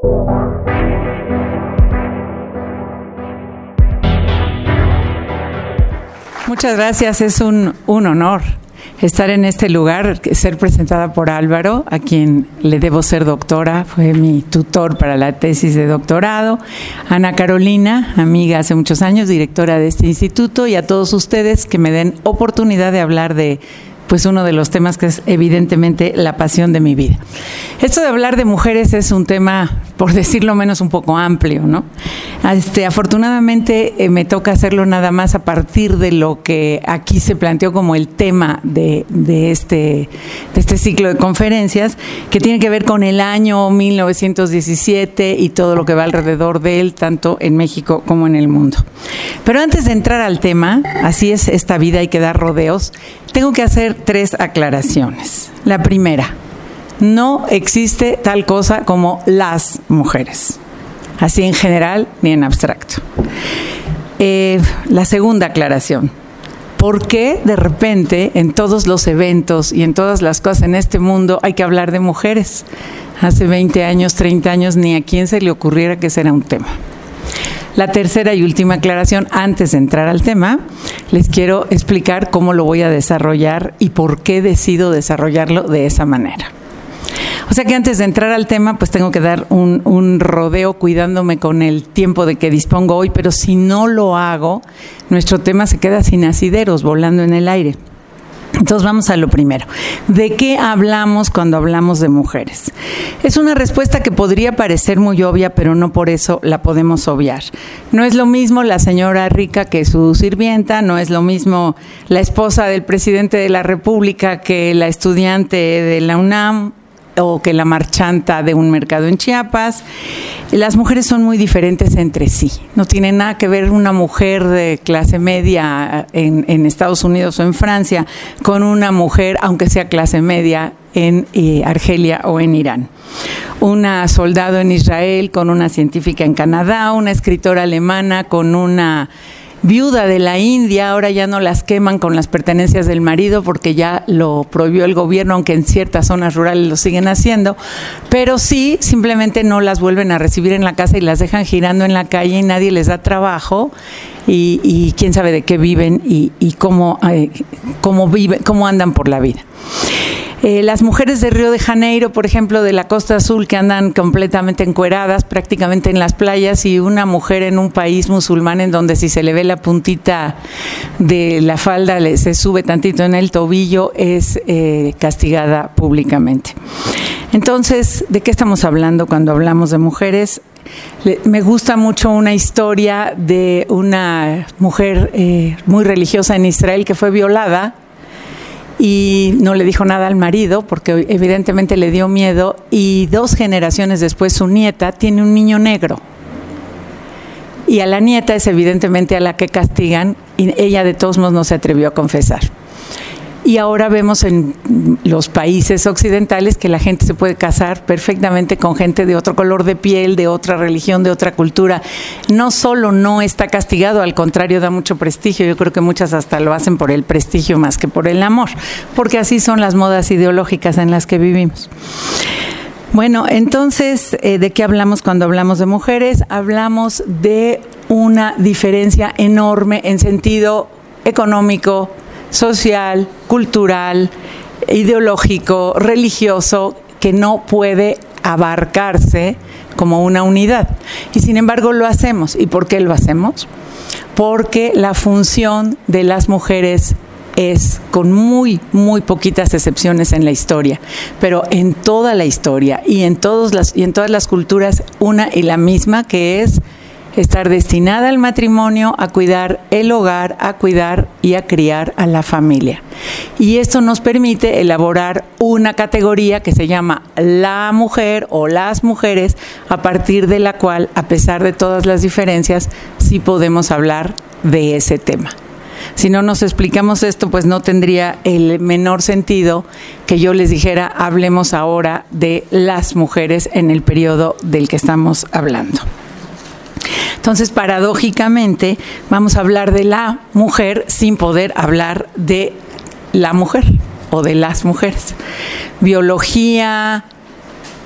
Muchas gracias, es un honor estar en este lugar, ser presentada por Álvaro, a quien le debo ser doctora, fue mi tutor para la tesis de doctorado, Ana Carolina, amiga hace muchos años, directora de este instituto, y a todos ustedes que me den oportunidad de hablar de pues uno de los temas que es evidentemente la pasión de mi vida. Esto de hablar de mujeres es un tema, por decirlo menos, un poco amplio, ¿no? Afortunadamente me toca hacerlo nada más a partir de lo que aquí se planteó como el tema de este ciclo de conferencias, que tiene que ver con el año 1917 y todo lo que va alrededor de él, tanto en México como en el mundo. Pero antes de entrar al tema, así es esta vida, hay que dar rodeos, tengo que hacer 3 aclaraciones. La primera, no existe tal cosa como las mujeres, así en general ni en abstracto. La segunda aclaración, ¿por qué de repente en todos los eventos y en todas las cosas en este mundo hay que hablar de mujeres? Hace 20 años, 30 años, ni a quién se le ocurriera que ese era un tema. La tercera y última aclaración, antes de entrar al tema, les quiero explicar cómo lo voy a desarrollar y por qué decido desarrollarlo de esa manera. O sea que antes de entrar al tema, pues tengo que dar un rodeo cuidándome con el tiempo de que dispongo hoy, pero si no lo hago, nuestro tema se queda sin asideros, volando en el aire. Entonces vamos a lo primero. ¿De qué hablamos cuando hablamos de mujeres? Es una respuesta que podría parecer muy obvia, pero no por eso la podemos obviar. No es lo mismo la señora rica que su sirvienta, no es lo mismo la esposa del presidente de la República que la estudiante de la UNAM o que la marchanta de un mercado en Chiapas. Las mujeres son muy diferentes entre sí. No tiene nada que ver una mujer de clase media en Estados Unidos o en Francia con una mujer, aunque sea clase media, en Argelia o en Irán. Una soldado en Israel con una científica en Canadá, una escritora alemana con una viuda de la India. Ahora ya no las queman con las pertenencias del marido porque ya lo prohibió el gobierno, aunque en ciertas zonas rurales lo siguen haciendo, pero sí, simplemente no las vuelven a recibir en la casa y las dejan girando en la calle y nadie les da trabajo y quién sabe de qué viven y cómo andan por la vida. Las mujeres de Río de Janeiro, por ejemplo, de la Costa Azul, que andan completamente encueradas prácticamente en las playas, y una mujer en un país musulmán en donde si se le ve la puntita de la falda, se sube tantito en el tobillo, es castigada públicamente. Entonces, ¿de qué estamos hablando cuando hablamos de mujeres? Me gusta mucho una historia de una mujer muy religiosa en Israel que fue violada y no le dijo nada al marido porque evidentemente le dio miedo, y 2 generaciones después su nieta tiene un niño negro y a la nieta es evidentemente a la que castigan y ella de todos modos no se atrevió a confesar. Y ahora vemos en los países occidentales que la gente se puede casar perfectamente con gente de otro color de piel, de otra religión, de otra cultura. No solo no está castigado, al contrario, da mucho prestigio. Yo creo que muchas hasta lo hacen por el prestigio más que por el amor, porque así son las modas ideológicas en las que vivimos. Bueno, entonces, ¿de qué hablamos cuando hablamos de mujeres? Hablamos de una diferencia enorme en sentido económico, social, cultural, ideológico, religioso, que no puede abarcarse como una unidad. Y sin embargo lo hacemos. ¿Y por qué lo hacemos? Porque la función de las mujeres es, con muy poquitas excepciones en la historia, pero en toda la historia y en todas las culturas, una y la misma, que es estar destinada al matrimonio, a cuidar el hogar, a cuidar y a criar a la familia. Y esto nos permite elaborar una categoría que se llama la mujer o las mujeres, a partir de la cual, a pesar de todas las diferencias, sí podemos hablar de ese tema. Si no nos explicamos esto, pues no tendría el menor sentido que yo les dijera, hablemos ahora de las mujeres en el periodo del que estamos hablando. Entonces, paradójicamente, vamos a hablar de la mujer sin poder hablar de la mujer o de las mujeres. Biología,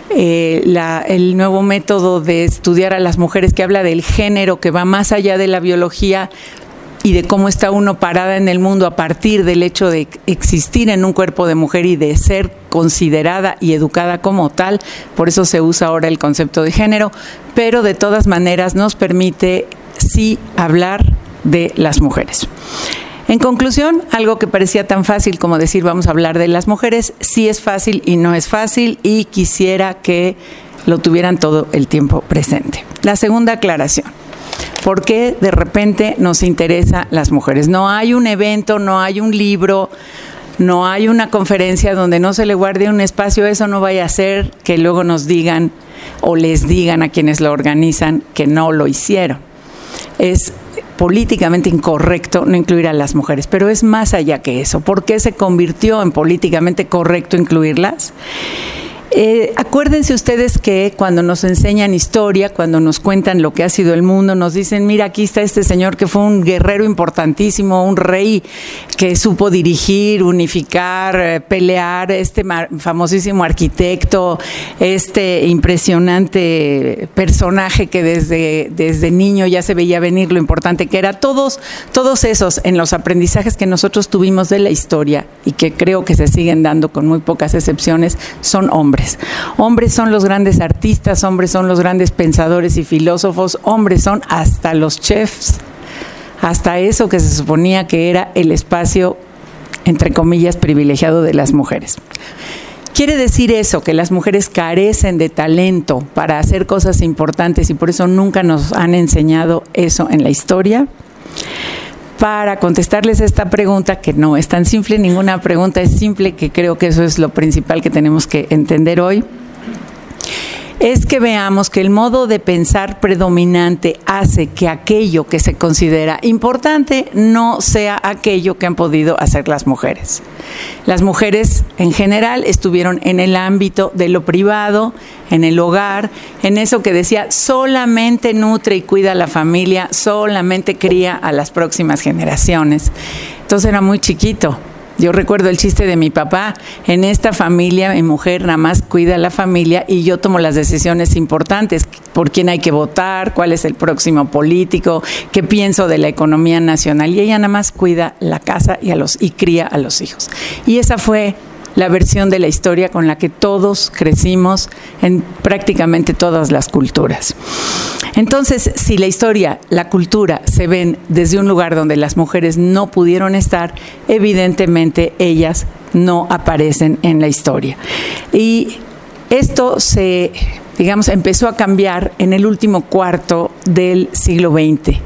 el nuevo método de estudiar a las mujeres que habla del género, que va más allá de la biología y de cómo está uno parada en el mundo a partir del hecho de existir en un cuerpo de mujer y de ser considerada y educada como tal. Por eso se usa ahora el concepto de género, pero de todas maneras nos permite sí hablar de las mujeres. En conclusión, algo que parecía tan fácil como decir vamos a hablar de las mujeres, sí es fácil y no es fácil, y quisiera que lo tuvieran todo el tiempo presente. La segunda aclaración: ¿por qué de repente nos interesa las mujeres? No hay un evento, no hay un libro, no hay una conferencia donde no se le guarde un espacio. Eso no vaya a ser que luego nos digan o les digan a quienes lo organizan que no lo hicieron. Es políticamente incorrecto no incluir a las mujeres, pero es más allá que eso. ¿Por qué se convirtió en políticamente correcto incluirlas? Acuérdense ustedes que cuando nos enseñan historia, cuando nos cuentan lo que ha sido el mundo, nos dicen, mira, aquí está este señor que fue un guerrero importantísimo, un rey que supo dirigir, unificar, pelear, este famosísimo arquitecto, este impresionante personaje que desde niño ya se veía venir lo importante que era. Todos esos en los aprendizajes que nosotros tuvimos de la historia y que creo que se siguen dando con muy pocas excepciones, son hombres. Hombres son los grandes artistas, hombres son los grandes pensadores y filósofos, hombres son hasta los chefs, hasta eso que se suponía que era el espacio, entre comillas, privilegiado de las mujeres. ¿Quiere decir eso, que las mujeres carecen de talento para hacer cosas importantes y por eso nunca nos han enseñado eso en la historia? Para contestarles esta pregunta, que no es tan simple, ninguna pregunta es simple, que creo que eso es lo principal que tenemos que entender hoy, es que veamos que el modo de pensar predominante hace que aquello que se considera importante no sea aquello que han podido hacer las mujeres. Las mujeres en general estuvieron en el ámbito de lo privado, en el hogar, en eso que decía solamente nutre y cuida a la familia, solamente cría a las próximas generaciones. Entonces era muy chiquito. Yo recuerdo el chiste de mi papá: en esta familia mi mujer nada más cuida a la familia y yo tomo las decisiones importantes, por quién hay que votar, cuál es el próximo político, qué pienso de la economía nacional, y ella nada más cuida la casa y cría a los hijos. Y esa fue la versión de la historia con la que todos crecimos en prácticamente todas las culturas. Entonces, si la historia, la cultura se ven desde un lugar donde las mujeres no pudieron estar, evidentemente ellas no aparecen en la historia. Y esto empezó a cambiar en el último cuarto del siglo XX,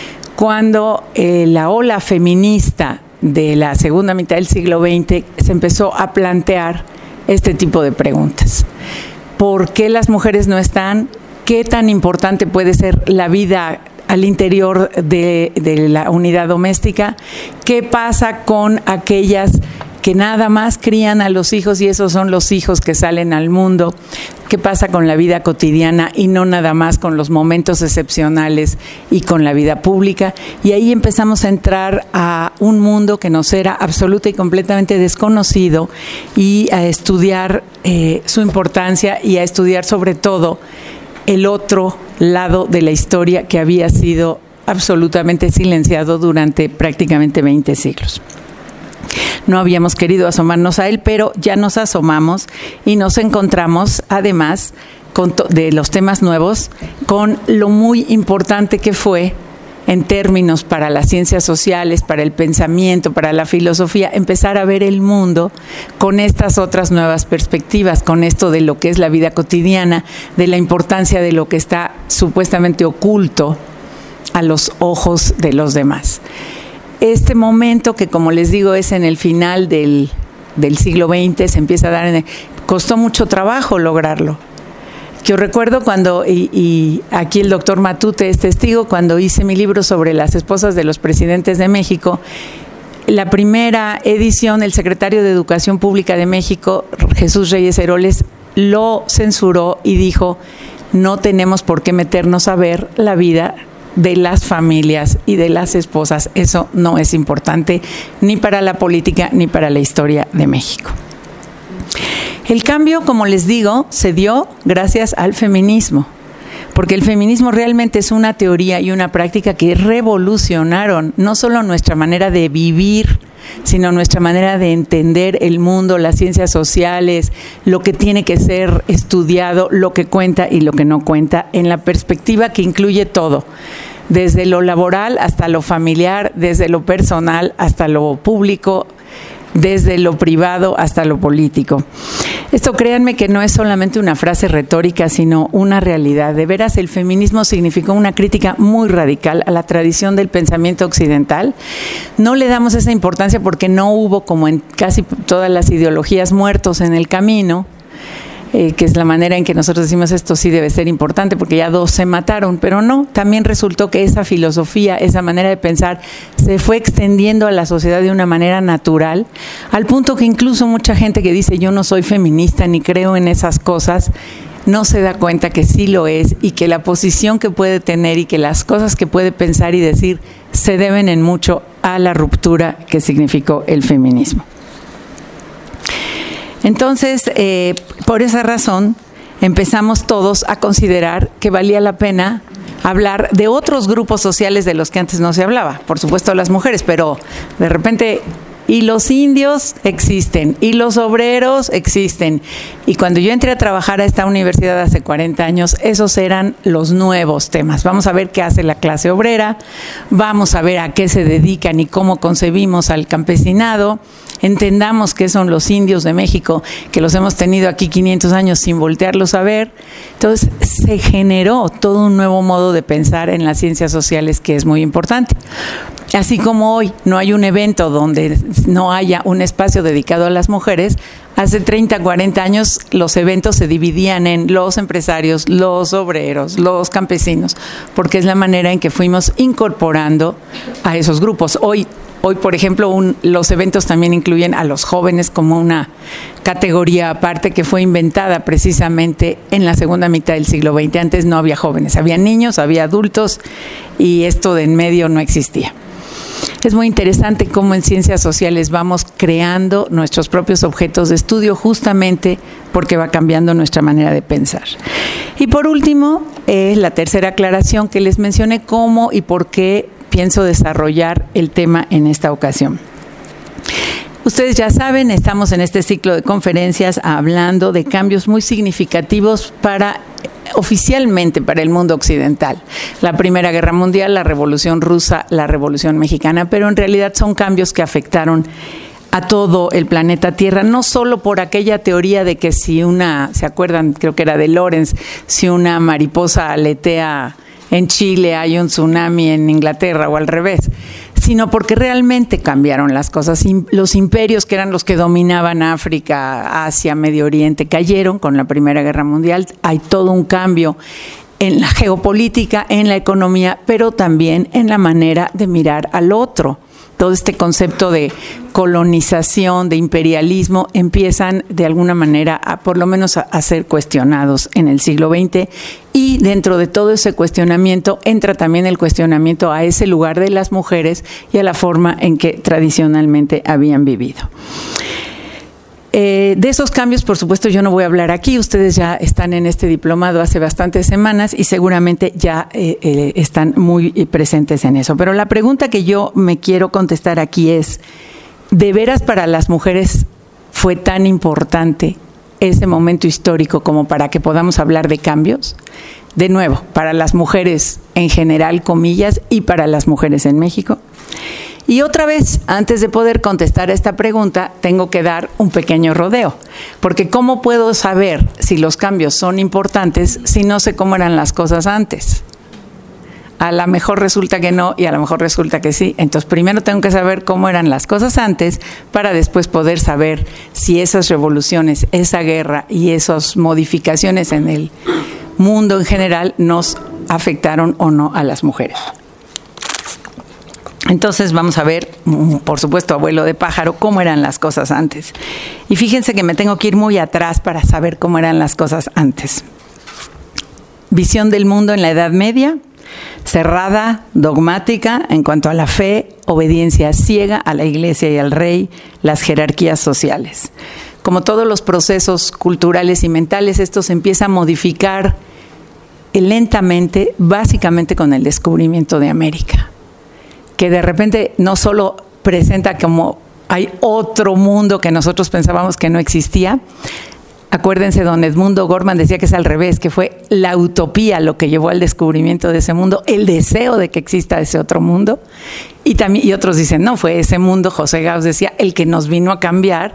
cuando la ola feminista de la segunda mitad del siglo XX se empezó a plantear este tipo de preguntas. ¿Por qué las mujeres no están? ¿Qué tan importante puede ser la vida al interior de la unidad doméstica? ¿Qué pasa con aquellas que nada más crían a los hijos y esos son los hijos que salen al mundo? ¿Qué pasa con la vida cotidiana y no nada más con los momentos excepcionales y con la vida pública? Y ahí empezamos a entrar a un mundo que nos era absoluta y completamente desconocido, y a estudiar su importancia y a estudiar sobre todo el otro lado de la historia que había sido absolutamente silenciado durante prácticamente 20 siglos. No habíamos querido asomarnos a él, pero ya nos asomamos y nos encontramos, además de los temas nuevos, con lo muy importante que fue en términos para las ciencias sociales, para el pensamiento, para la filosofía, empezar a ver el mundo con estas otras nuevas perspectivas, con esto de lo que es la vida cotidiana, de la importancia de lo que está supuestamente oculto a los ojos de los demás. Este momento, que como les digo es en el final del siglo XX, se empieza a dar, costó mucho trabajo lograrlo. Yo recuerdo cuando, y aquí el doctor Matute es testigo, cuando hice mi libro sobre las esposas de los presidentes de México, la primera edición, el secretario de Educación Pública de México, Jesús Reyes Heroles, lo censuró y dijo: no tenemos por qué meternos a ver la vida de las familias y de las esposas. Eso no es importante ni para la política ni para la historia de México. El cambio, como les digo, se dio gracias al feminismo, porque el feminismo realmente es una teoría y una práctica que revolucionaron no solo nuestra manera de vivir, sino nuestra manera de entender el mundo, las ciencias sociales, lo que tiene que ser estudiado, lo que cuenta y lo que no cuenta, en la perspectiva que incluye todo, desde lo laboral hasta lo familiar, desde lo personal hasta lo público, desde lo privado hasta lo político. Esto, créanme que no es solamente una frase retórica, sino una realidad. De veras, el feminismo significó una crítica muy radical a la tradición del pensamiento occidental. No le damos esa importancia porque no hubo, como en casi todas las ideologías, muertos en el camino, que es la manera en que nosotros decimos esto sí debe ser importante porque ya 2 se mataron, pero no, también resultó que esa filosofía, esa manera de pensar se fue extendiendo a la sociedad de una manera natural, al punto que incluso mucha gente que dice yo no soy feminista ni creo en esas cosas, no se da cuenta que sí lo es y que la posición que puede tener y que las cosas que puede pensar y decir se deben en mucho a la ruptura que significó el feminismo. Entonces, por esa razón, empezamos todos a considerar que valía la pena hablar de otros grupos sociales de los que antes no se hablaba. Por supuesto, las mujeres, pero de repente, y los indios existen, y los obreros existen. Y cuando yo entré a trabajar a esta universidad hace 40 años, esos eran los nuevos temas. Vamos a ver qué hace la clase obrera, vamos a ver a qué se dedican y cómo concebimos al campesinado. Entendamos qué son los indios de México, que los hemos tenido aquí 500 años sin voltearlos a ver. Entonces, se generó todo un nuevo modo de pensar en las ciencias sociales que es muy importante. Así como hoy no hay un evento donde no haya un espacio dedicado a las mujeres, hace 30, 40 años los eventos se dividían en los empresarios, los obreros, los campesinos, porque es la manera en que fuimos incorporando a esos grupos. Hoy, por ejemplo, los eventos también incluyen a los jóvenes como una categoría aparte que fue inventada precisamente en la segunda mitad del siglo XX. Antes no había jóvenes, había niños, había adultos y esto de en medio no existía. Es muy interesante cómo en ciencias sociales vamos creando nuestros propios objetos de estudio justamente porque va cambiando nuestra manera de pensar. Y por último, la tercera aclaración que les mencioné cómo y por qué pienso desarrollar el tema en esta ocasión. Ustedes ya saben, estamos en este ciclo de conferencias hablando de cambios muy significativos oficialmente para el mundo occidental. La Primera Guerra Mundial, la Revolución Rusa, la Revolución Mexicana, pero en realidad son cambios que afectaron a todo el planeta Tierra, no solo por aquella teoría de que si ¿se acuerdan? Creo que era de Lorenz, si una mariposa aletea en Chile hay un tsunami en Inglaterra o al revés, sino porque realmente cambiaron las cosas. Los imperios que eran los que dominaban África, Asia, Medio Oriente, cayeron con la Primera Guerra Mundial. Hay todo un cambio en la geopolítica, en la economía, pero también en la manera de mirar al otro. Todo este concepto de colonización, de imperialismo, empiezan de alguna manera por lo menos a ser cuestionados en el siglo XX, y dentro de todo ese cuestionamiento entra también el cuestionamiento a ese lugar de las mujeres y a la forma en que tradicionalmente habían vivido. De esos cambios, por supuesto, yo no voy a hablar aquí. Ustedes ya están en este diplomado hace bastantes semanas y seguramente ya están muy presentes en eso. Pero la pregunta que yo me quiero contestar aquí es, ¿de veras para las mujeres fue tan importante ese momento histórico como para que podamos hablar de cambios? De nuevo, para las mujeres en general, comillas, y para las mujeres en México. Y otra vez, antes de poder contestar a esta pregunta, tengo que dar un pequeño rodeo, porque ¿cómo puedo saber si los cambios son importantes si no sé cómo eran las cosas antes? A lo mejor resulta que no y a lo mejor resulta que sí. Entonces, primero tengo que saber cómo eran las cosas antes para después poder saber si esas revoluciones, esa guerra y esas modificaciones en el mundo en general nos afectaron o no a las mujeres. Entonces vamos a ver, por supuesto, abuelo de pájaro, cómo eran las cosas antes. Y fíjense que me tengo que ir muy atrás para saber cómo eran las cosas antes. Visión del mundo en la Edad Media, cerrada, dogmática en cuanto a la fe, obediencia ciega a la iglesia y al rey, las jerarquías sociales. como todos los procesos culturales y mentales, esto se empieza a modificar lentamente, básicamente con el descubrimiento de América, que de repente no solo presenta como hay otro mundo que nosotros pensábamos que no existía. Acuérdense, don Edmundo Gorman decía que es al revés, que fue la utopía lo que llevó al descubrimiento de ese mundo, el deseo de que exista ese otro mundo. Y otros dicen, no, fue ese mundo, José Gauss decía, el que nos vino a cambiar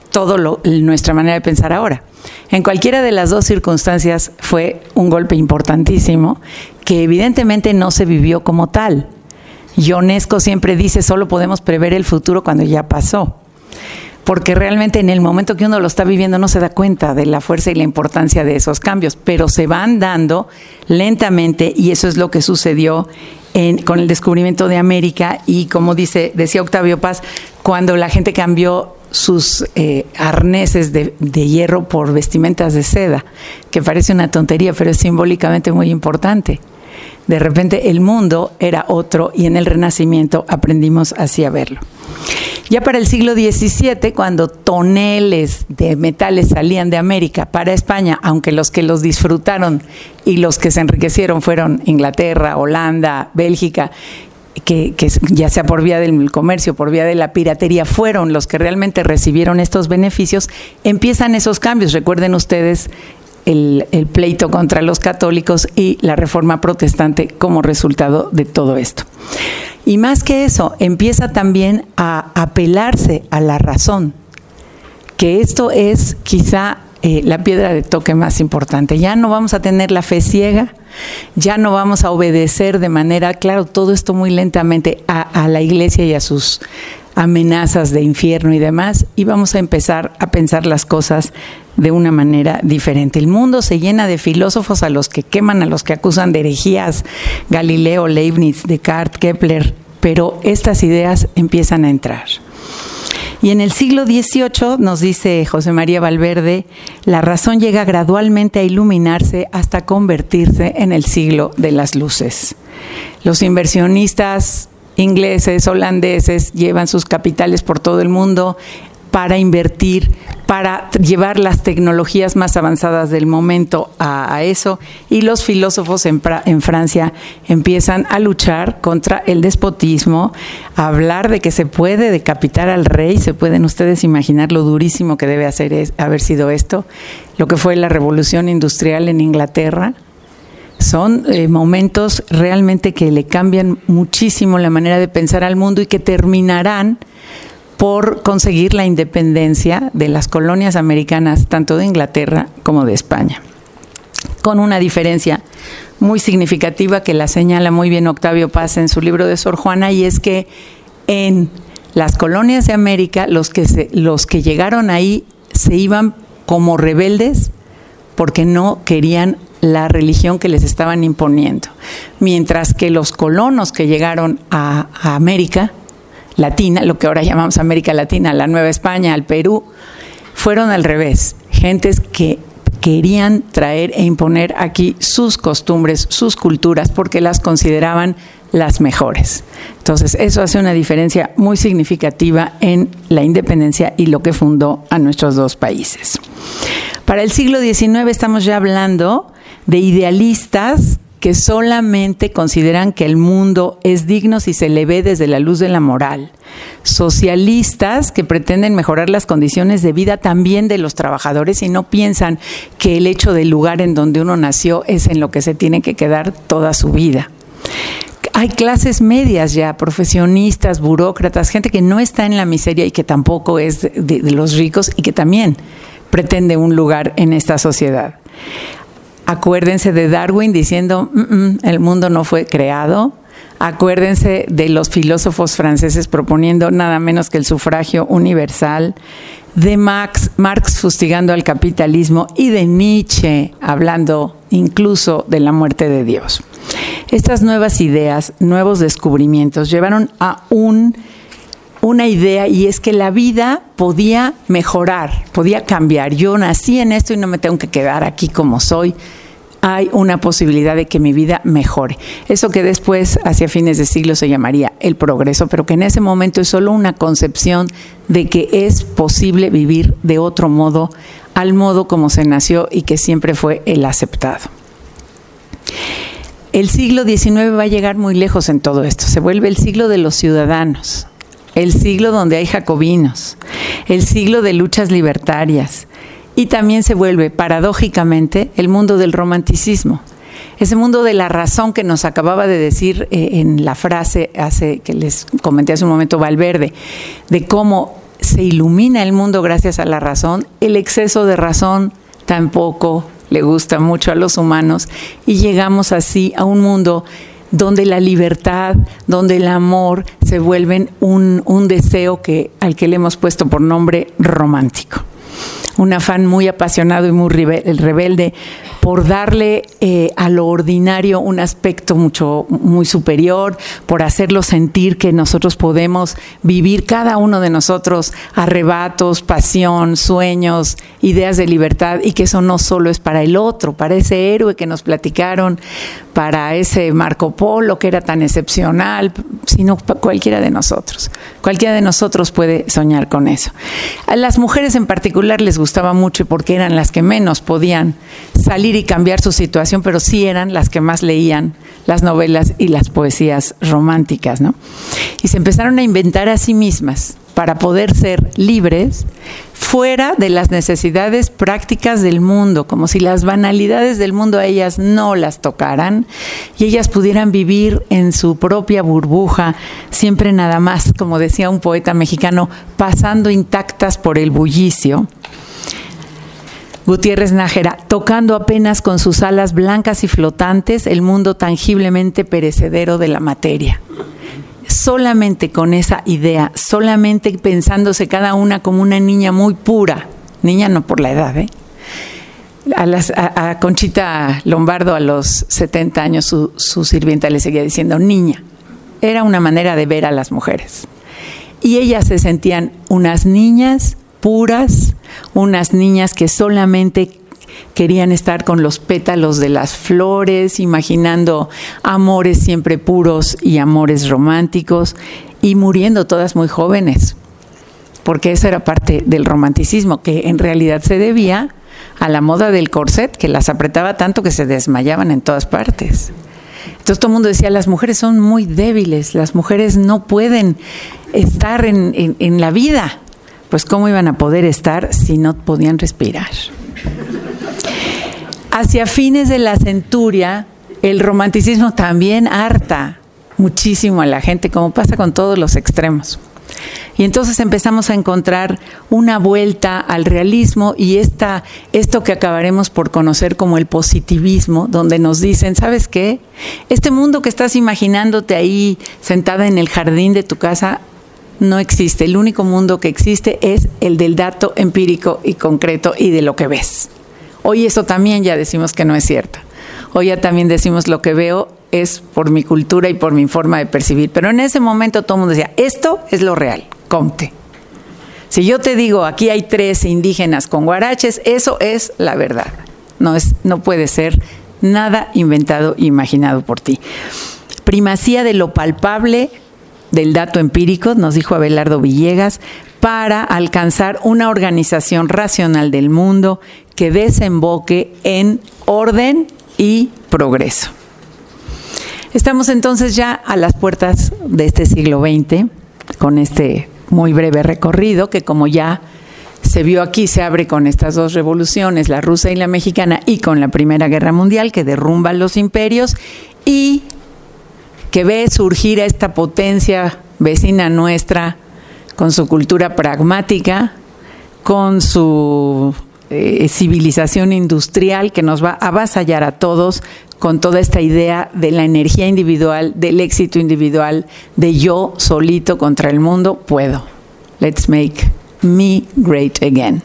nuestra manera de pensar ahora. En cualquiera de las dos circunstancias fue un golpe importantísimo que evidentemente no se vivió como tal. Ionesco siempre dice, solo podemos prever el futuro cuando ya pasó. Porque realmente en el momento que uno lo está viviendo no se da cuenta de la fuerza y la importancia de esos cambios, pero se van dando lentamente y eso es lo que sucedió con el descubrimiento de América y como decía Octavio Paz, cuando la gente cambió sus arneses de hierro por vestimentas de seda, que parece una tontería, pero es simbólicamente muy importante. De repente el mundo era otro y en el Renacimiento aprendimos así a verlo. Ya para el siglo XVII, cuando toneles de metales salían de América para España, aunque los que los disfrutaron y los que se enriquecieron fueron Inglaterra, Holanda, Bélgica, que ya sea por vía del comercio, por vía de la piratería, fueron los que realmente recibieron estos beneficios, empiezan esos cambios. Recuerden ustedes el pleito contra los católicos y la reforma protestante como resultado de todo esto. Y más que eso, empieza también a apelarse a la razón, que esto es quizá la piedra de toque más importante. Ya no vamos a tener la fe ciega, ya no vamos a obedecer de manera, claro, todo esto muy lentamente a la iglesia y a sus amenazas de infierno y demás, y vamos a empezar a pensar las cosas de una manera diferente. El mundo se llena de filósofos a los que queman, a los que acusan de herejías, Galileo, Leibniz, Descartes, Kepler, pero estas ideas empiezan a entrar. Y en el siglo XVIII, nos dice José María Valverde, la razón llega gradualmente a iluminarse hasta convertirse en el siglo de las luces. Los inversionistas ingleses, holandeses, llevan sus capitales por todo el mundo para invertir, para llevar las tecnologías más avanzadas del momento a eso, y los filósofos en Francia empiezan a luchar contra el despotismo, a hablar de que se puede decapitar al rey. Se pueden ustedes imaginar lo durísimo que debe haber sido esto, lo que fue la revolución industrial en Inglaterra. Son momentos realmente que le cambian muchísimo la manera de pensar al mundo y que terminarán por conseguir la independencia de las colonias americanas, tanto de Inglaterra como de España. Con una diferencia muy significativa que la señala muy bien Octavio Paz en su libro de Sor Juana, y es que en las colonias de América los que llegaron ahí se iban como rebeldes porque no querían la religión que les estaban imponiendo, mientras que los colonos que llegaron a América Latina, lo que ahora llamamos América Latina, la Nueva España, al Perú, fueron al revés, gentes que querían traer e imponer aquí sus costumbres, sus culturas, porque las consideraban las mejores. Entonces, eso hace una diferencia muy significativa en la independencia y lo que fundó a nuestros dos países. Para el siglo XIX estamos ya hablando de idealistas que solamente consideran que el mundo es digno si se le ve desde la luz de la moral. Socialistas que pretenden mejorar las condiciones de vida también de los trabajadores y no piensan que el hecho del lugar en donde uno nació es en lo que se tiene que quedar toda su vida. Hay clases medias ya, profesionistas, burócratas, gente que no está en la miseria y que tampoco es de los ricos y que también pretende un lugar en esta sociedad. Acuérdense de Darwin diciendo, el mundo no fue creado. Acuérdense de los filósofos franceses proponiendo nada menos que el sufragio universal, de Marx fustigando al capitalismo y de Nietzsche hablando incluso de la muerte de Dios. Estas nuevas ideas, nuevos descubrimientos llevaron a una idea, y es que la vida podía mejorar, podía cambiar. Yo nací en esto y no me tengo que quedar aquí como soy. Hay una posibilidad de que mi vida mejore. Eso que después, hacia fines de siglo, se llamaría el progreso, pero que en ese momento es solo una concepción de que es posible vivir de otro modo, al modo como se nació y que siempre fue el aceptado. El siglo XIX va a llegar muy lejos en todo esto. Se vuelve el siglo de los ciudadanos, el siglo donde hay jacobinos, el siglo de luchas libertarias, y también se vuelve, paradójicamente, el mundo del romanticismo. Ese mundo de la razón que nos acababa de decir en la frase que les comenté hace un momento Valverde, de cómo se ilumina el mundo gracias a la razón. El exceso de razón tampoco le gusta mucho a los humanos y llegamos así a un mundo donde la libertad, donde el amor se vuelven un deseo al que le hemos puesto por nombre romántico. Un afán muy apasionado y muy rebelde por darle a lo ordinario un aspecto muy superior, por hacerlo sentir que nosotros podemos vivir cada uno de nosotros arrebatos, pasión, sueños, ideas de libertad, y que eso no solo es para el otro, para ese héroe que nos platicaron, para ese Marco Polo que era tan excepcional, sino para cualquiera de nosotros. Cualquiera de nosotros puede soñar con eso. A las mujeres en particular les gustaba mucho porque eran las que menos podían salir y cambiar su situación, pero sí eran las que más leían las novelas y las poesías románticas, ¿no? Y se empezaron a inventar a sí mismas para poder ser libres fuera de las necesidades prácticas del mundo, como si las banalidades del mundo a ellas no las tocaran y ellas pudieran vivir en su propia burbuja, siempre nada más, como decía un poeta mexicano, pasando intactas por el bullicio. Gutiérrez Nájera, tocando apenas con sus alas blancas y flotantes el mundo tangiblemente perecedero de la materia. Solamente con esa idea, solamente pensándose cada una como una niña muy pura, niña no por la edad, a Conchita Lombardo a los 70 años su sirvienta le seguía diciendo niña. Era una manera de ver a las mujeres. Y ellas se sentían unas niñas puras, unas niñas que solamente querían estar con los pétalos de las flores, imaginando amores siempre puros y amores románticos, y muriendo todas muy jóvenes, porque eso era parte del romanticismo, que en realidad se debía a la moda del corset, que las apretaba tanto que se desmayaban en todas partes. Entonces todo el mundo decía, las mujeres son muy débiles, las mujeres no pueden estar en la vida. Pues ¿cómo iban a poder estar si no podían respirar? Hacia fines de la centuria, el romanticismo también harta muchísimo a la gente, como pasa con todos los extremos. Y entonces empezamos a encontrar una vuelta al realismo y esto que acabaremos por conocer como el positivismo, donde nos dicen, ¿sabes qué? Este mundo que estás imaginándote ahí sentada en el jardín de tu casa no existe. El único mundo que existe es el del dato empírico y concreto y de lo que ves. Hoy eso también ya decimos que no es cierto. Hoy ya también decimos lo que veo es por mi cultura y por mi forma de percibir. Pero en ese momento todo el mundo decía, esto es lo real, compte. Si yo te digo, aquí hay 3 indígenas con guaraches, eso es la verdad. No puede ser nada inventado e imaginado por ti. Primacía de lo palpable, del dato empírico, nos dijo Abelardo Villegas, para alcanzar una organización racional del mundo que desemboque en orden y progreso. Estamos entonces ya a las puertas de este siglo XX, con este muy breve recorrido que, como ya se vio aquí, se abre con estas 2 revoluciones, la rusa y la mexicana, y con la Primera Guerra Mundial, que derrumba los imperios y que ve surgir a esta potencia vecina nuestra con su cultura pragmática, con su civilización industrial que nos va a avasallar a todos, con toda esta idea de la energía individual, del éxito individual, de yo solito contra el mundo puedo. Let's make me great again.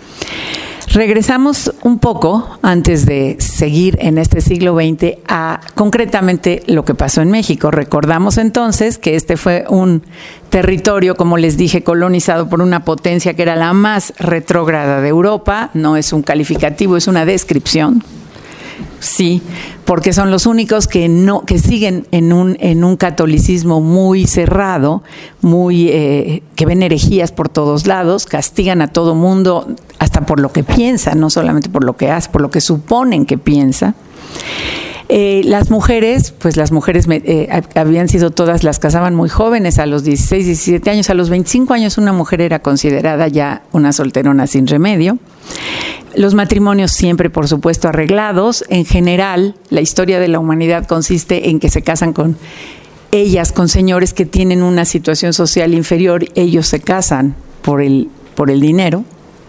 Regresamos un poco, antes de seguir en este siglo XX, a concretamente lo que pasó en México. Recordamos entonces que este fue un territorio, como les dije, colonizado por una potencia que era la más retrógrada de Europa. No es un calificativo, es una descripción. Sí, porque son los únicos que siguen en un catolicismo muy cerrado, que ven herejías por todos lados, castigan a todo mundo hasta por lo que piensa, no solamente por lo que hace, por lo que suponen que piensa. Las mujeres habían sido todas, las casaban muy jóvenes, a los 16, 17 años, a los 25 años una mujer era considerada ya una solterona sin remedio. Los matrimonios siempre, por supuesto, arreglados. En general, la historia de la humanidad consiste en que se casan con señores que tienen una situación social inferior. Ellos se casan por el dinero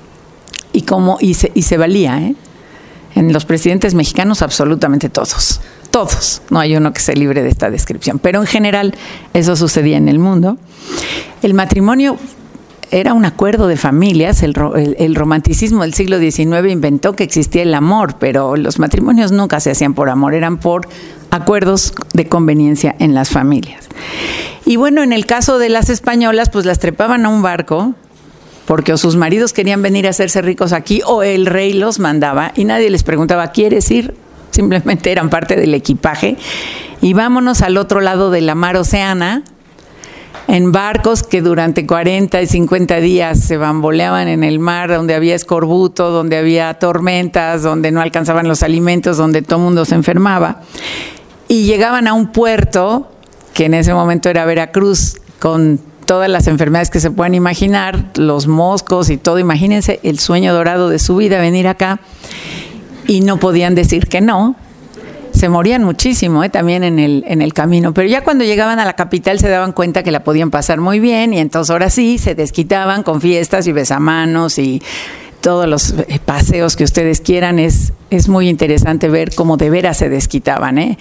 y se valía, ¿eh? En los presidentes mexicanos, absolutamente todos. Todos. No hay uno que se libre de esta descripción. Pero en general, eso sucedía en el mundo. El matrimonio era un acuerdo de familias. El romanticismo del siglo XIX inventó que existía el amor, pero los matrimonios nunca se hacían por amor, eran por acuerdos de conveniencia en las familias. Y bueno, en el caso de las españolas, pues las trepaban a un barco, porque o sus maridos querían venir a hacerse ricos aquí, o el rey los mandaba, y nadie les preguntaba, ¿quieres ir? Simplemente eran parte del equipaje. Y vámonos al otro lado de la mar Océana, en barcos que durante 40 y 50 días se bamboleaban en el mar, donde había escorbuto, donde había tormentas, donde no alcanzaban los alimentos, donde todo el mundo se enfermaba. Y llegaban a un puerto, que en ese momento era Veracruz, con todas las enfermedades que se puedan imaginar, los moscos y todo. Imagínense el sueño dorado de su vida, venir acá, y no podían decir que no. Se morían muchísimo, también en el camino, pero ya cuando llegaban a la capital se daban cuenta que la podían pasar muy bien, y entonces ahora sí se desquitaban con fiestas y besamanos y todos los paseos que ustedes quieran. Es muy interesante ver cómo de veras se desquitaban,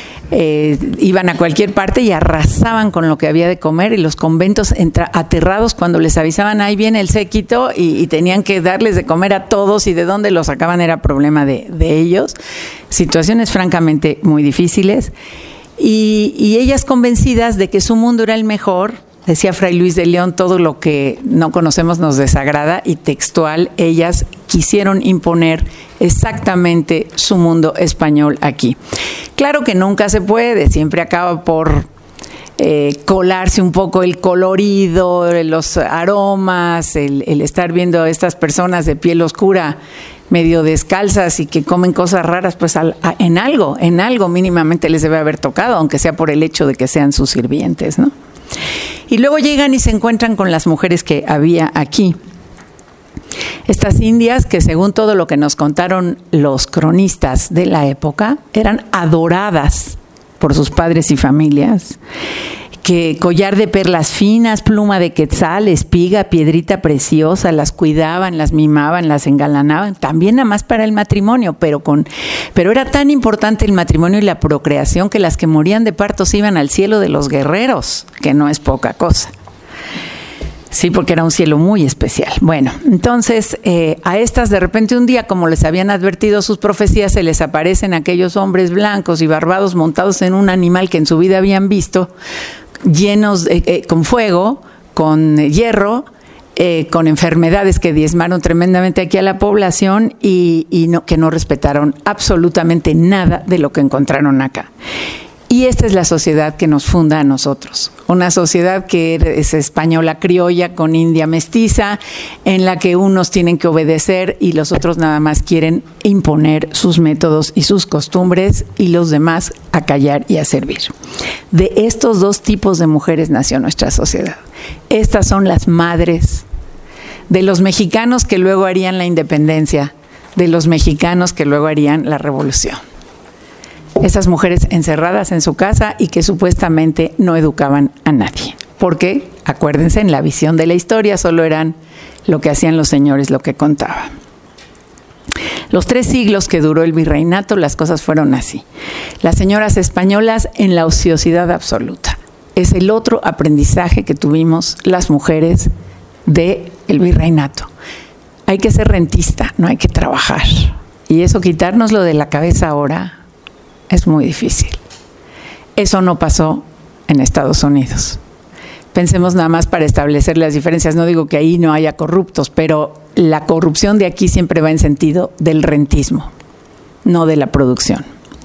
iban a cualquier parte y arrasaban con lo que había de comer, y los conventos aterrados cuando les avisaban, ahí viene el séquito, y tenían que darles de comer a todos, y de dónde los sacaban era problema de ellos. Situaciones francamente muy difíciles, y ellas convencidas de que su mundo era el mejor. Decía Fray Luis de León, todo lo que no conocemos nos desagrada, y textual, ellas quisieron imponer exactamente su mundo español aquí. Claro que nunca se puede, siempre acaba por colarse un poco el colorido, los aromas, el estar viendo a estas personas de piel oscura medio descalzas y que comen cosas raras, pues en algo mínimamente les debe haber tocado, aunque sea por el hecho de que sean sus sirvientes, ¿no? Y luego llegan y se encuentran con las mujeres que había aquí. Estas indias, que según todo lo que nos contaron los cronistas de la época, eran adoradas por sus padres y familias, que collar de perlas finas, pluma de quetzal, espiga, piedrita preciosa, las cuidaban, las mimaban, las engalanaban, también nada más para el matrimonio, pero era tan importante el matrimonio y la procreación que las que morían de parto se iban al cielo de los guerreros, que no es poca cosa. Sí, porque era un cielo muy especial. Bueno, entonces a estas de repente un día, como les habían advertido sus profecías, se les aparecen aquellos hombres blancos y barbados montados en un animal que en su vida habían visto, llenos con fuego, con hierro, con enfermedades que diezmaron tremendamente aquí a la población, y que no respetaron absolutamente nada de lo que encontraron acá. Y esta es la sociedad que nos funda a nosotros, una sociedad que es española criolla con india mestiza, en la que unos tienen que obedecer y los otros nada más quieren imponer sus métodos y sus costumbres, y los demás a callar y a servir. De estos dos tipos de mujeres nació nuestra sociedad. Estas son las madres de los mexicanos que luego harían la independencia, de los mexicanos que luego harían la revolución. Esas mujeres encerradas en su casa y que supuestamente no educaban a nadie. Porque, acuérdense, en la visión de la historia solo eran lo que hacían los señores, lo que contaban. Los 3 siglos que duró el virreinato, las cosas fueron así. Las señoras españolas en la ociosidad absoluta. Es el otro aprendizaje que tuvimos las mujeres del virreinato. Hay que ser rentista, no hay que trabajar. Y eso, quitárnoslo de la cabeza ahora, es muy difícil. Eso no pasó en Estados Unidos. Pensemos nada más para establecer las diferencias. No digo que ahí no haya corruptos, pero la corrupción de aquí siempre va en sentido del rentismo. no de la producción.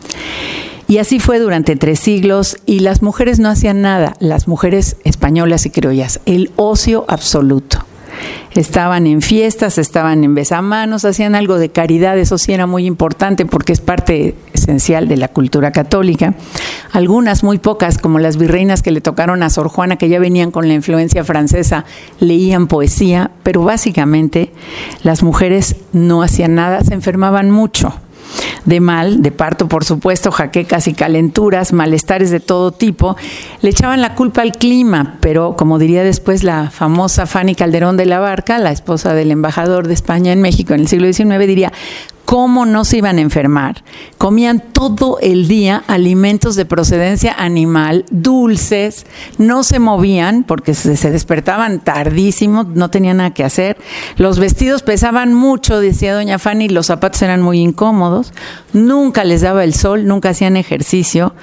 Y así fue durante 3 siglos, y las mujeres no hacían nada, las mujeres españolas y criollas, el ocio absoluto. Estaban en fiestas, estaban en besamanos, hacían algo de caridad, eso sí era muy importante porque es parte esencial de la cultura católica. Algunas, muy pocas, como las virreinas que le tocaron a Sor Juana, que ya venían con la influencia francesa, leían poesía, pero básicamente las mujeres no hacían nada, se enfermaban mucho. De mal, de parto por supuesto, jaquecas y calenturas, malestares de todo tipo. Le echaban la culpa al clima, pero como diría después la famosa Fanny Calderón de la Barca, la esposa del embajador de España en México en el siglo XIX, diría: ¿cómo no se iban a enfermar? Comían todo el día alimentos de procedencia animal, dulces, no se movían porque se despertaban tardísimo, no tenían nada que hacer. Los vestidos pesaban mucho, decía doña Fanny, los zapatos eran muy incómodos, nunca les daba el sol, nunca hacían ejercicio.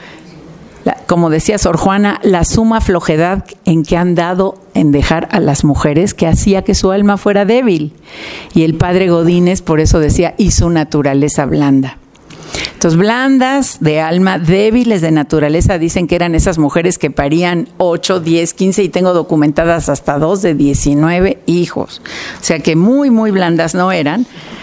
Como decía Sor Juana, la suma flojedad en que han dado en dejar a las mujeres, que hacía que su alma fuera débil. Y el padre Godínez por eso decía: y su naturaleza blanda. Entonces, blandas de alma, débiles de naturaleza, dicen que eran esas mujeres que parían 8, 10, 15 y tengo documentadas hasta 2 de 19 hijos. O sea que muy, muy blandas no eran,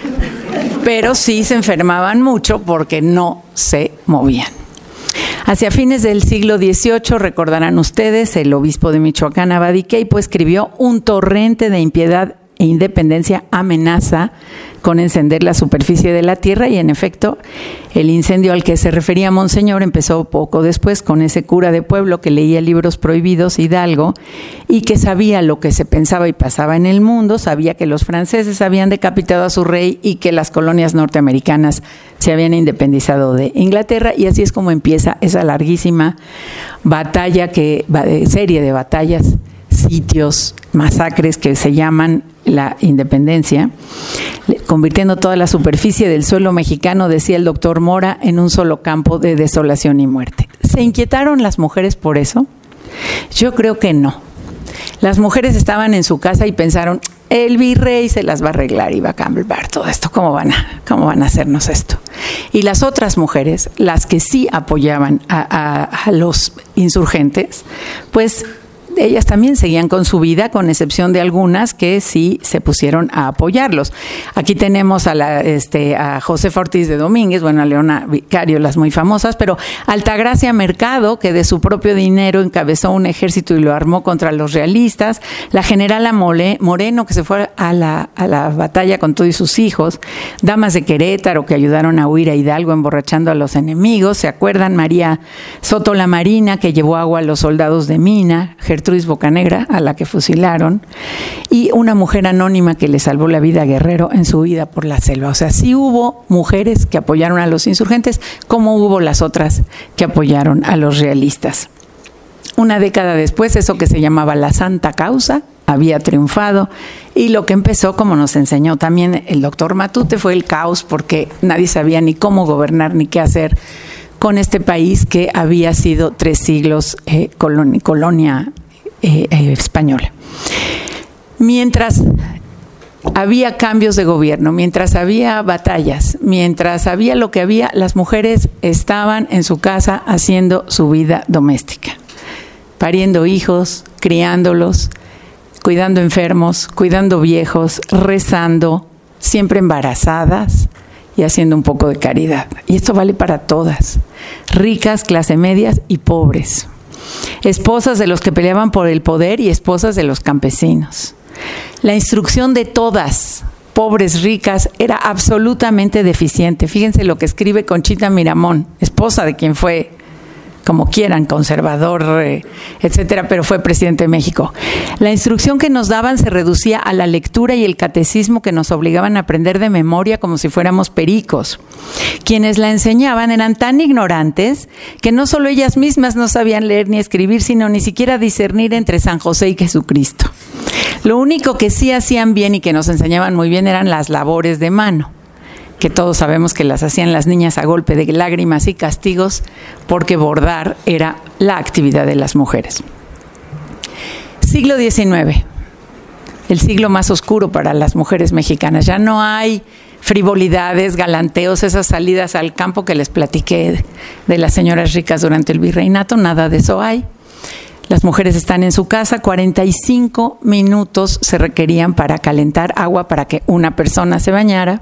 pero sí se enfermaban mucho porque no se movían. Hacia fines del siglo XVIII, recordarán ustedes, el obispo de Michoacán, Abadiqueipo, escribió: un torrente de impiedad e independencia amenaza con encender la superficie de la tierra, y en efecto el incendio al que se refería Monseñor empezó poco después con ese cura de pueblo que leía libros prohibidos, Hidalgo, y que sabía lo que se pensaba y pasaba en el mundo, sabía que los franceses habían decapitado a su rey y que las colonias norteamericanas se habían independizado de Inglaterra, y así es como empieza esa larguísima batalla, serie de batallas, sitios, masacres que se llaman la independencia, convirtiendo toda la superficie del suelo mexicano, decía el doctor Mora, en un solo campo de desolación y muerte. ¿Se inquietaron las mujeres por eso? Yo creo que no. Las mujeres estaban en su casa y pensaron: el virrey se las va a arreglar y va a cambiar todo esto, ¿cómo van a hacernos esto? Y las otras mujeres, las que sí apoyaban a los insurgentes, pues ellas también seguían con su vida, con excepción de algunas que sí se pusieron a apoyarlos. Aquí tenemos a Josefa Ortiz de Domínguez, bueno, a Leona Vicario, las muy famosas, pero Altagracia Mercado, que de su propio dinero encabezó un ejército y lo armó contra los realistas, la generala Moreno, que se fue a la batalla con todos sus hijos, damas de Querétaro que ayudaron a huir a Hidalgo emborrachando a los enemigos, ¿se acuerdan? María Soto la Marina, que llevó agua a los soldados de Mina, Gertrudis Bocanegra, a la que fusilaron, y una mujer anónima que le salvó la vida a Guerrero en su huida por la selva. O sea, sí hubo mujeres que apoyaron a los insurgentes, como hubo las otras que apoyaron a los realistas. Una década después, eso que se llamaba la Santa Causa había triunfado, y lo que empezó, como nos enseñó también el doctor Matute, fue el caos, porque nadie sabía ni cómo gobernar ni qué hacer con este país que había sido 3 siglos colonia española. Mientras había cambios de gobierno, mientras había batallas, mientras había lo que había, las mujeres estaban en su casa haciendo su vida doméstica, pariendo hijos, criándolos, cuidando enfermos, cuidando viejos, rezando, siempre embarazadas y haciendo un poco de caridad. Y esto vale para todas, ricas, clase medias y pobres. Esposas de los que peleaban por el poder y esposas de los campesinos. La instrucción de todas, pobres, ricas, era absolutamente deficiente. Fíjense lo que escribe Conchita Miramón, esposa de quien fue, como quieran, conservador, etcétera, pero fue presidente de México. La instrucción que nos daban se reducía a la lectura y el catecismo que nos obligaban a aprender de memoria como si fuéramos pericos. Quienes la enseñaban eran tan ignorantes que no solo ellas mismas no sabían leer ni escribir, sino ni siquiera discernir entre San José y Jesucristo. Lo único que sí hacían bien y que nos enseñaban muy bien eran las labores de mano, que todos sabemos que las hacían las niñas a golpe de lágrimas y castigos, porque bordar era la actividad de las mujeres. Siglo XIX, el siglo más oscuro para las mujeres mexicanas. Ya no hay frivolidades, galanteos, esas salidas al campo que les platiqué de las señoras ricas durante el virreinato, nada de eso hay. Las mujeres están en su casa, 45 minutos se requerían para calentar agua para que una persona se bañara,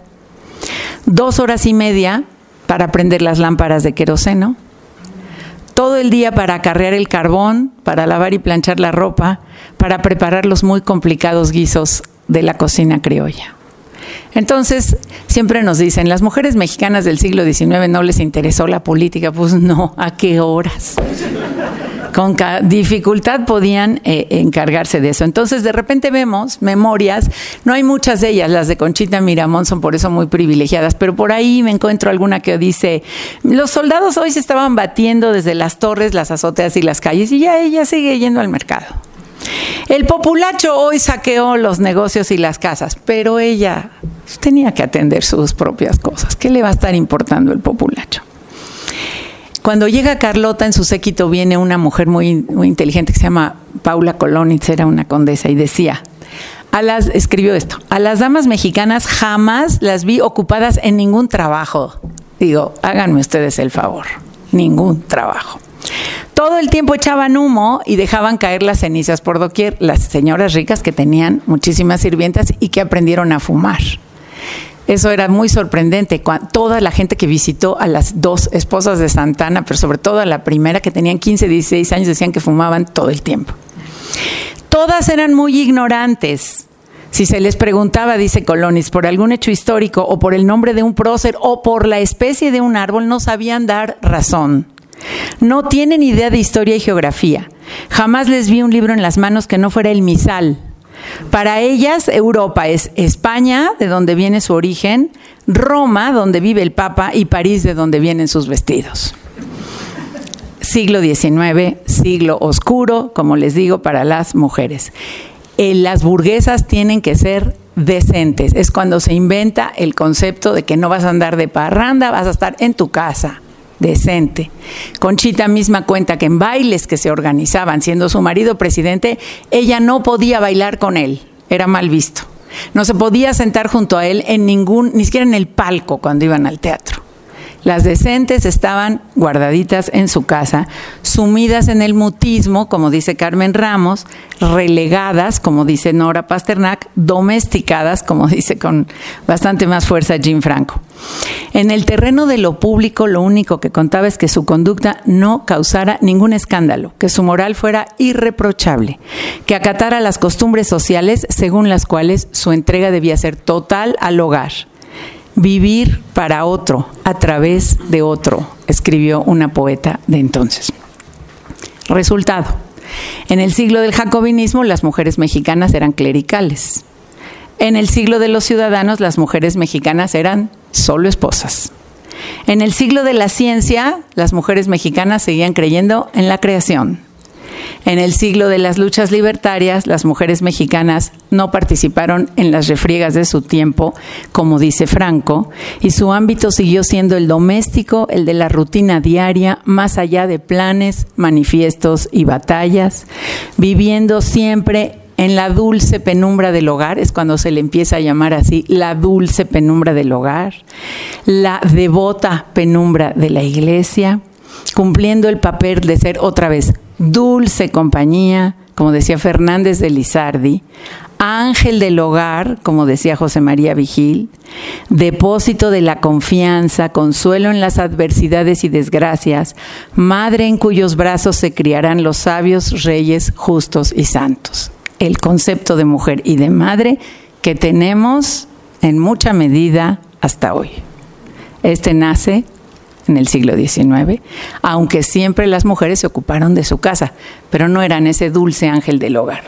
2 horas y media para prender las lámparas de queroseno, todo el día para acarrear el carbón, para lavar y planchar la ropa, para preparar los muy complicados guisos de la cocina criolla. Entonces, siempre nos dicen, las mujeres mexicanas del siglo XIX no les interesó la política. Pues no, ¿a qué horas? Con dificultad podían encargarse de eso. Entonces, de repente vemos memorias, no hay muchas de ellas, las de Conchita Miramón son por eso muy privilegiadas, pero por ahí me encuentro alguna que dice, los soldados hoy se estaban batiendo desde las torres, las azoteas y las calles, y ya ella sigue yendo al mercado. El populacho hoy saqueó los negocios y las casas, pero ella tenía que atender sus propias cosas. ¿Qué le va a estar importando el populacho? Cuando llega Carlota, en su séquito viene una mujer muy inteligente que se llama Paula Colonitz, era una condesa, y decía, escribió esto, a las damas mexicanas jamás las vi ocupadas en ningún trabajo. Digo, háganme ustedes el favor, ningún trabajo. Todo el tiempo echaban humo y dejaban caer las cenizas por doquier. Las señoras ricas que tenían muchísimas sirvientas y que aprendieron a fumar. Eso era muy sorprendente. Toda la gente que visitó a las 2 esposas de Santana, pero sobre todo a la primera, que tenían 15, 16 años, decían que fumaban todo el tiempo. Todas eran muy ignorantes. Si se les preguntaba, dice Colonitz, por algún hecho histórico o por el nombre de un prócer o por la especie de un árbol, no sabían dar razón. No tienen idea de historia y geografía. Jamás les vi un libro en las manos que no fuera el misal. Para ellas, Europa es España, de donde viene su origen, Roma, donde vive el Papa, y París, de donde vienen sus vestidos. Siglo XIX, siglo oscuro, como les digo, para las mujeres. Las burguesas tienen que ser decentes. Es cuando se inventa el concepto de que no vas a andar de parranda, vas a estar en tu casa. Decente. Conchita misma cuenta que en bailes que se organizaban, siendo su marido presidente, ella no podía bailar con él, era mal visto. No se podía sentar junto a él ni siquiera en el palco cuando iban al teatro. Las decentes estaban guardaditas en su casa, sumidas en el mutismo, como dice Carmen Ramos, relegadas, como dice Nora Pasternak, domesticadas, como dice con bastante más fuerza Jim Franco. En el terreno de lo público, lo único que contaba es que su conducta no causara ningún escándalo, que su moral fuera irreprochable, que acatara las costumbres sociales según las cuales su entrega debía ser total al hogar. Vivir para otro, a través de otro, escribió una poeta de entonces. Resultado: en el siglo del jacobinismo, las mujeres mexicanas eran clericales. En el siglo de los ciudadanos, las mujeres mexicanas eran solo esposas. En el siglo de la ciencia, las mujeres mexicanas seguían creyendo en la creación. En el siglo de las luchas libertarias, las mujeres mexicanas no participaron en las refriegas de su tiempo, como dice Franco, y su ámbito siguió siendo el doméstico, el de la rutina diaria, más allá de planes, manifiestos y batallas, viviendo siempre en la dulce penumbra del hogar. Es cuando se le empieza a llamar así, la dulce penumbra del hogar, la devota penumbra de la iglesia, cumpliendo el papel de ser otra vez dulce compañía, como decía Fernández de Lizardi, ángel del hogar, como decía José María Vigil, depósito de la confianza, consuelo en las adversidades y desgracias, madre en cuyos brazos se criarán los sabios reyes justos y santos. El concepto de mujer y de madre que tenemos en mucha medida hasta hoy. Este nace en el siglo XIX, aunque siempre las mujeres se ocuparon de su casa, pero no eran ese dulce ángel del hogar.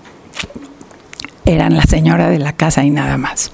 Eran la señora de la casa y nada más.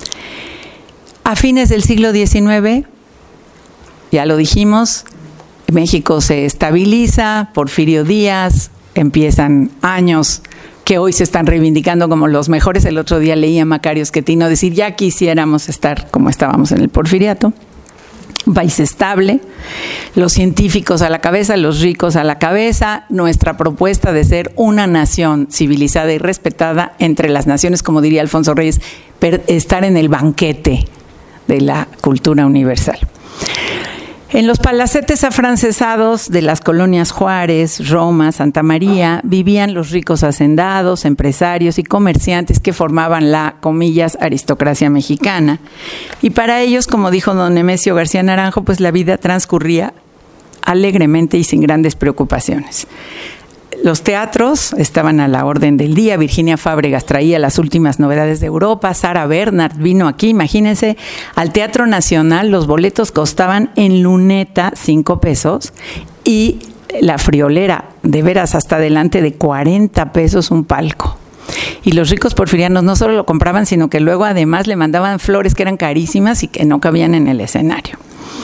A fines del siglo XIX, ya lo dijimos, México se estabiliza, Porfirio Díaz, empiezan años que hoy se están reivindicando como los mejores. El otro día leí a Macario Schettino decir, ya quisiéramos estar como estábamos en el Porfiriato. País estable, los científicos a la cabeza, los ricos a la cabeza, nuestra propuesta de ser una nación civilizada y respetada entre las naciones, como diría Alfonso Reyes, estar en el banquete de la cultura universal. En los palacetes afrancesados de las colonias Juárez, Roma, Santa María, vivían los ricos hacendados, empresarios y comerciantes que formaban la, comillas, aristocracia mexicana. Y para ellos, como dijo don Nemesio García Naranjo, pues la vida transcurría alegremente y sin grandes preocupaciones. Los teatros estaban a la orden del día. Virginia Fábregas traía las últimas novedades de Europa. Sara Bernhardt vino aquí. Imagínense, al Teatro Nacional los boletos costaban en luneta 5 pesos y la friolera, de veras, hasta delante de 40 pesos un palco. Y los ricos porfirianos no solo lo compraban, sino que luego además le mandaban flores que eran carísimas y que no cabían en el escenario.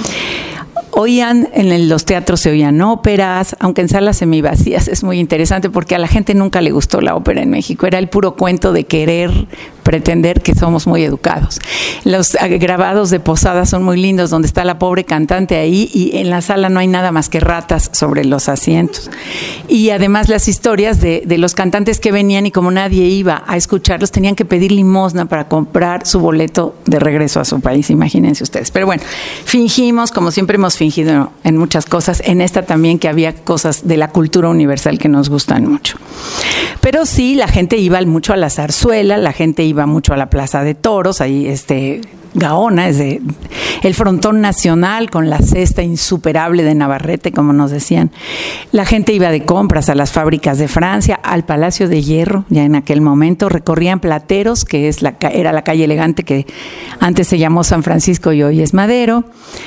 En los teatros se oían óperas, aunque en salas semivacías. Es muy interesante porque a la gente nunca le gustó la ópera en México. Era el puro cuento de querer pretender que somos muy educados. Los grabados de Posadas son muy lindos, donde está la pobre cantante ahí y en la sala no hay nada más que ratas sobre los asientos. Y además las historias de los cantantes que venían y como nadie iba a escucharlos, tenían que pedir limosna para comprar su boleto de regreso a su país, imagínense ustedes. Pero bueno, fingimos, como siempre hemos fingido en muchas cosas, en esta también, que había cosas de la cultura universal que nos gustan mucho. Pero sí, la gente iba mucho a la zarzuela, la gente iba mucho a la Plaza de Toros, ahí Gaona, el frontón nacional con la cesta insuperable de Navarrete, como nos decían. La gente iba de compras a las fábricas de Francia, al Palacio de Hierro, ya en aquel momento. Recorrían Plateros, que era la calle elegante que antes se llamó San Francisco y hoy es Madero.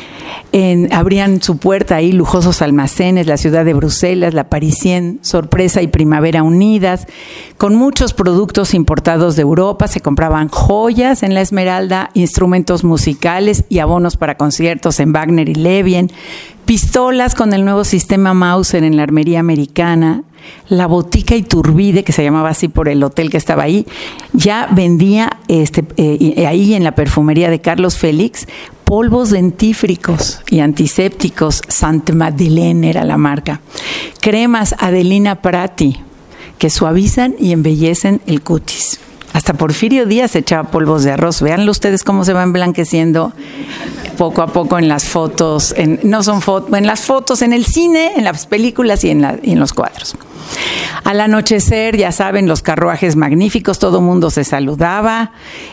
Abrían su puerta ahí lujosos almacenes, la ciudad de Bruselas, la Parisien, Sorpresa y Primavera unidas, con muchos productos importados de Europa. Se compraban joyas en la Esmeralda, instrumentos musicales y abonos para conciertos en Wagner y Levien, pistolas con el nuevo sistema Mauser en la armería americana. La botica Iturbide, que se llamaba así por el hotel que estaba ahí, ya vendía ahí en la perfumería de Carlos Félix polvos dentífricos y antisépticos. Sainte Madeleine era la marca. Cremas Adelina Prati, que suavizan y embellecen el cutis. Hasta Porfirio Díaz echaba polvos de arroz. Véanlo ustedes cómo se va emblanqueciendo poco a poco en las fotos, en las fotos, en el cine, en las películas y en los cuadros. Al anochecer, ya saben, los carruajes magníficos, todo mundo se saludaba.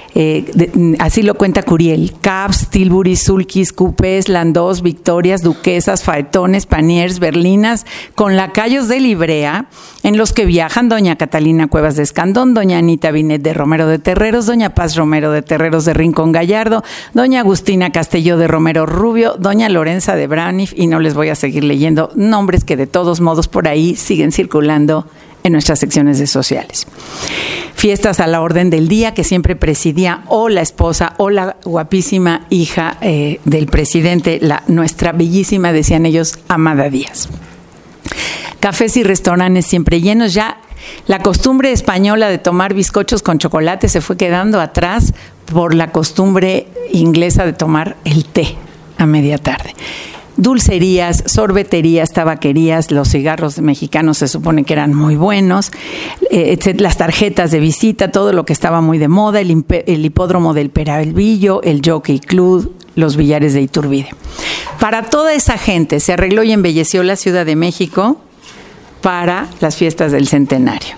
Así lo cuenta Curiel: cabs, tilburys, sulkys, coupés, landós, victorias, duquesas, faetones, paniers, berlinas, con lacayos de librea, en los que viajan doña Catalina Cuevas de Escandón, doña Anita Binet de Romero de Terreros, doña Paz Romero de Terreros de Rincón Gallardo, doña Agustina Castelló de Romero Rubio, doña Lorenza de Braniff, y no les voy a seguir leyendo nombres que de todos modos por ahí siguen circulando en nuestras secciones de sociales. Fiestas a la orden del día que siempre presidía o la esposa o la guapísima hija del presidente, nuestra bellísima, decían ellos, Amada Díaz. Cafés y restaurantes siempre llenos. Ya la costumbre española de tomar bizcochos con chocolate se fue quedando atrás por la costumbre inglesa de tomar el té a media tarde. Dulcerías, sorbeterías, tabaquerías, los cigarros mexicanos se supone que eran muy buenos, las tarjetas de visita, todo lo que estaba muy de moda, el hipódromo del Peralvillo, el Jockey Club, los billares de Iturbide. Para toda esa gente se arregló y embelleció la Ciudad de México para las fiestas del centenario.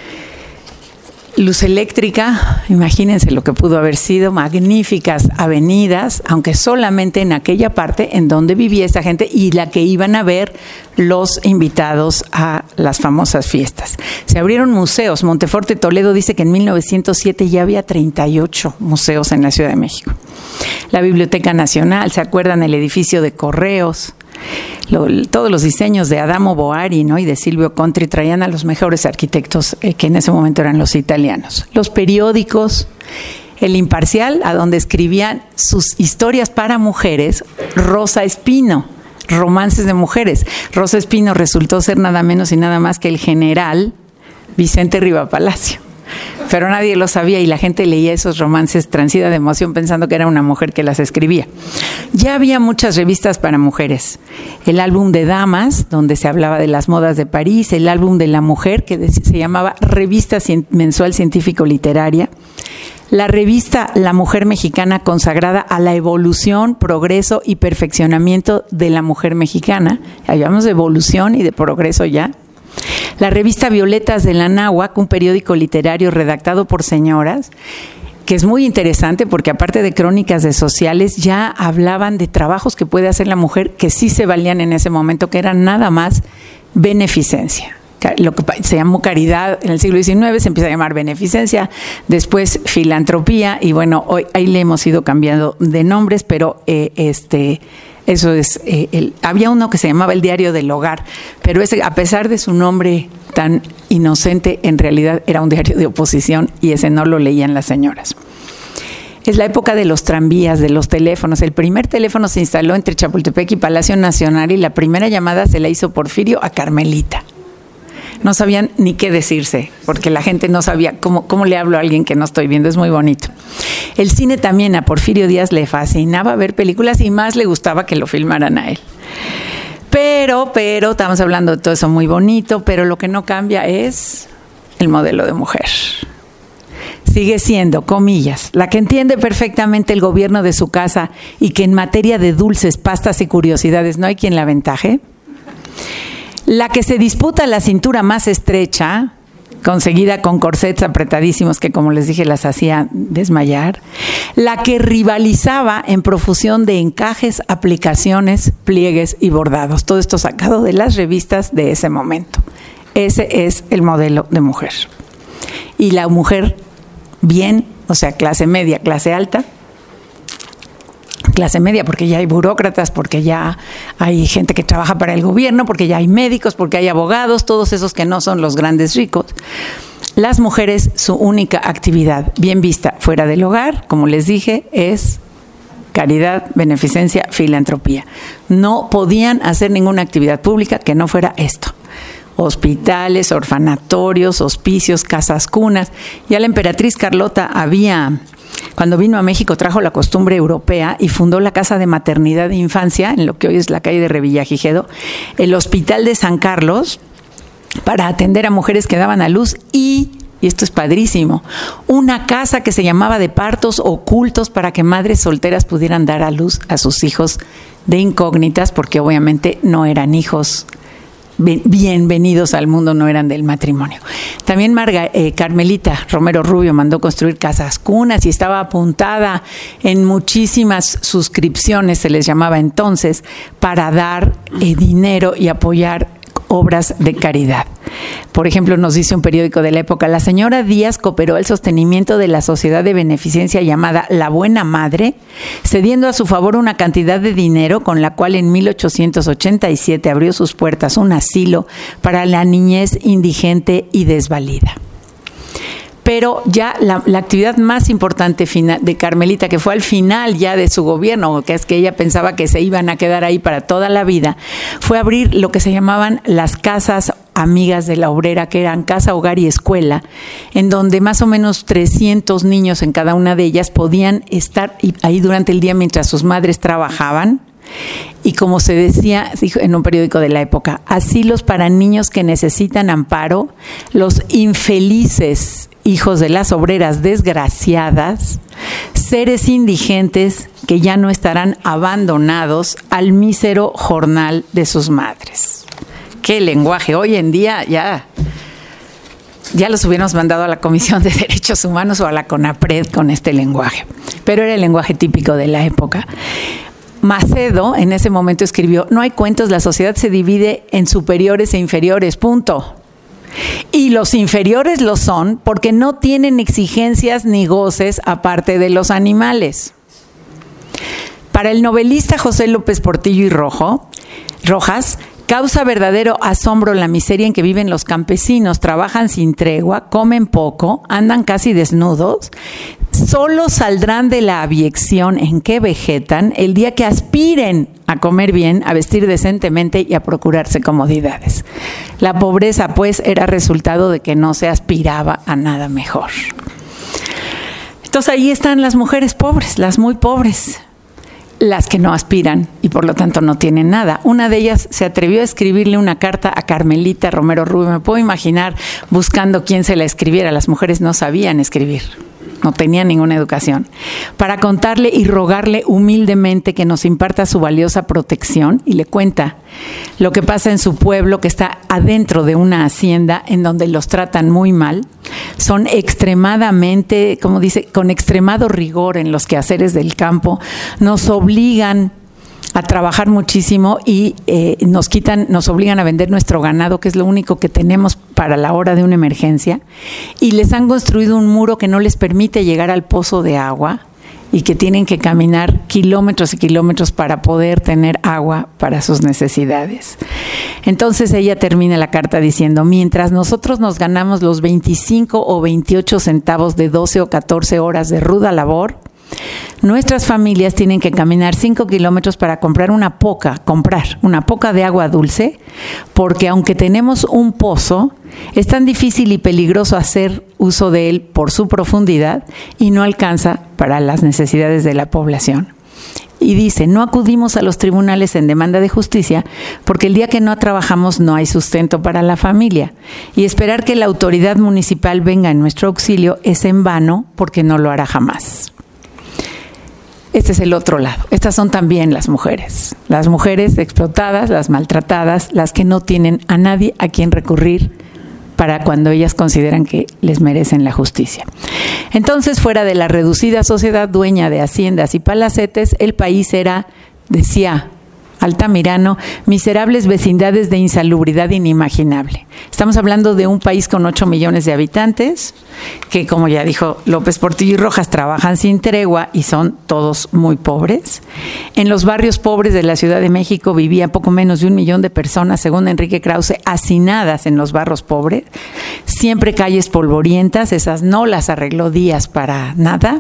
Luz eléctrica, imagínense lo que pudo haber sido, magníficas avenidas, aunque solamente en aquella parte en donde vivía esa gente y la que iban a ver los invitados a las famosas fiestas. Se abrieron museos. Monteforte Toledo dice que en 1907 ya había 38 museos en la Ciudad de México. La Biblioteca Nacional, ¿se acuerdan? El edificio de Correos. Todos los diseños de Adamo Boari, ¿no? Y de Silvio Contri traían a los mejores arquitectos que en ese momento eran los italianos. Los periódicos, El Imparcial, a donde escribían sus historias para mujeres, Rosa Espino, romances de mujeres. Rosa Espino resultó ser nada menos y nada más que el general Vicente Riva Palacio. Pero nadie lo sabía y la gente leía esos romances transida de emoción pensando que era una mujer que las escribía. Ya había muchas revistas para mujeres. El álbum de damas, donde se hablaba de las modas de París, el álbum de la mujer, que se llamaba Revista Mensual Científico-Literaria, La revista La Mujer Mexicana, consagrada a la evolución, progreso y perfeccionamiento de la mujer mexicana. Hablamos de evolución y de progreso ya. La revista Violetas de la Náhuac, un periódico literario redactado por señoras, que es muy interesante porque aparte de crónicas de sociales, ya hablaban de trabajos que puede hacer la mujer que sí se valían en ese momento, que eran nada más beneficencia. Lo que se llamó caridad en el siglo XIX, se empieza a llamar beneficencia, después filantropía, y bueno, hoy ahí le hemos ido cambiando de nombres, pero eso es, había uno que se llamaba El Diario del Hogar, pero ese, a pesar de su nombre tan inocente, en realidad era un diario de oposición y ese no lo leían las señoras. Es la época de los tranvías, de los teléfonos. El primer teléfono se instaló entre Chapultepec y Palacio Nacional y la primera llamada se la hizo Porfirio a Carmelita. No sabían ni qué decirse, porque la gente no sabía cómo le hablo a alguien que no estoy viendo. Es muy bonito. El cine también, a Porfirio Díaz le fascinaba ver películas y más le gustaba que lo filmaran a él. Pero, estamos hablando de todo eso muy bonito, pero lo que no cambia es el modelo de mujer. Sigue siendo, comillas, la que entiende perfectamente el gobierno de su casa y que en materia de dulces, pastas y curiosidades no hay quien la aventaje. La que se disputa la cintura más estrecha, conseguida con corsets apretadísimos que, como les dije, las hacía desmayar. La que rivalizaba en profusión de encajes, aplicaciones, pliegues y bordados. Todo esto sacado de las revistas de ese momento. Ese es el modelo de mujer. Y la mujer bien, o sea, clase media, clase alta. Clase media porque ya hay burócratas, porque ya hay gente que trabaja para el gobierno, porque ya hay médicos, porque hay abogados, todos esos que no son los grandes ricos. Las mujeres, su única actividad bien vista fuera del hogar, como les dije, es caridad, beneficencia, filantropía. No podían hacer ninguna actividad pública que no fuera esto. Hospitales, orfanatorios, hospicios, casas cunas. Ya la emperatriz Carlota cuando vino a México, trajo la costumbre europea y fundó la Casa de Maternidad e Infancia, en lo que hoy es la calle de Revillagigedo, el Hospital de San Carlos, para atender a mujeres que daban a luz y esto es padrísimo, una casa que se llamaba de partos ocultos para que madres solteras pudieran dar a luz a sus hijos de incógnitas, porque obviamente no eran hijos bienvenidos al mundo, no eran del matrimonio. También Carmelita Romero Rubio mandó construir casas cunas y estaba apuntada en muchísimas suscripciones, se les llamaba entonces, para dar dinero y apoyar obras de caridad. Por ejemplo, nos dice un periódico de la época, la señora Díaz cooperó al sostenimiento de la sociedad de beneficencia llamada La Buena Madre, cediendo a su favor una cantidad de dinero con la cual en 1887 abrió sus puertas un asilo para la niñez indigente y desvalida. Pero ya la actividad más importante de Carmelita, que fue al final ya de su gobierno, que es que ella pensaba que se iban a quedar ahí para toda la vida, fue abrir lo que se llamaban las casas amigas de la obrera, que eran casa, hogar y escuela, en donde más o menos 300 niños en cada una de ellas podían estar ahí durante el día mientras sus madres trabajaban. Y como se decía en un periódico de la época, asilos para niños que necesitan amparo, los infelices hijos de las obreras desgraciadas, seres indigentes que ya no estarán abandonados al mísero jornal de sus madres. ¡Qué lenguaje! Hoy en día ya los hubiéramos mandado a la Comisión de Derechos Humanos o a la CONAPRED con este lenguaje, pero era el lenguaje típico de la época. Macedo en ese momento escribió, no hay cuentos, la sociedad se divide en superiores e inferiores, punto. Y los inferiores lo son porque no tienen exigencias ni goces aparte de los animales. Para el novelista José López Portillo y Rojas, causa verdadero asombro la miseria en que viven los campesinos, trabajan sin tregua, comen poco, andan casi desnudos, solo saldrán de la abyección en que vegetan el día que aspiren a comer bien, a vestir decentemente y a procurarse comodidades. La pobreza, pues, era resultado de que no se aspiraba a nada mejor. Entonces ahí están las mujeres pobres, las muy pobres, las que no aspiran y por lo tanto no tienen nada. Una de ellas se atrevió a escribirle una carta a Carmelita Romero Rubio. Me puedo imaginar buscando quién se la escribiera. Las mujeres no sabían escribir. no tenía ninguna educación, para contarle y rogarle humildemente que nos imparta su valiosa protección, y le cuenta lo que pasa en su pueblo, que está adentro de una hacienda en donde los tratan muy mal. Son extremadamente, como dice, con extremado rigor en los quehaceres del campo, nos obligan a trabajar muchísimo y nos obligan a vender nuestro ganado, que es lo único que tenemos para la hora de una emergencia, y les han construido un muro que no les permite llegar al pozo de agua y que tienen que caminar kilómetros y kilómetros para poder tener agua para sus necesidades. Entonces ella termina la carta diciendo: mientras nosotros nos ganamos los 25 o 28 centavos de 12 o 14 horas de ruda labor, nuestras familias tienen que caminar 5 kilómetros para comprar una poca de agua dulce, porque aunque tenemos un pozo, es tan difícil y peligroso hacer uso de él por su profundidad y no alcanza para las necesidades de la población. Y dice: no acudimos a los tribunales en demanda de justicia porque el día que no trabajamos no hay sustento para la familia, y esperar que la autoridad municipal venga en nuestro auxilio es en vano, porque no lo hará jamás. Este es el otro lado. Estas son también las mujeres explotadas, las maltratadas, las que no tienen a nadie a quien recurrir para cuando ellas consideran que les merecen la justicia. Entonces, fuera de la reducida sociedad dueña de haciendas y palacetes, el país era, decía Altamirano, miserables vecindades de insalubridad inimaginable. Estamos hablando de un país con 8 millones de habitantes, que, como ya dijo López Portillo y Rojas, trabajan sin tregua y son todos muy pobres. En los barrios pobres de la Ciudad de México vivía poco menos de 1 millón de personas, según Enrique Krause, hacinadas en los barrios pobres. Siempre calles polvorientas, esas no las arregló Díaz para nada.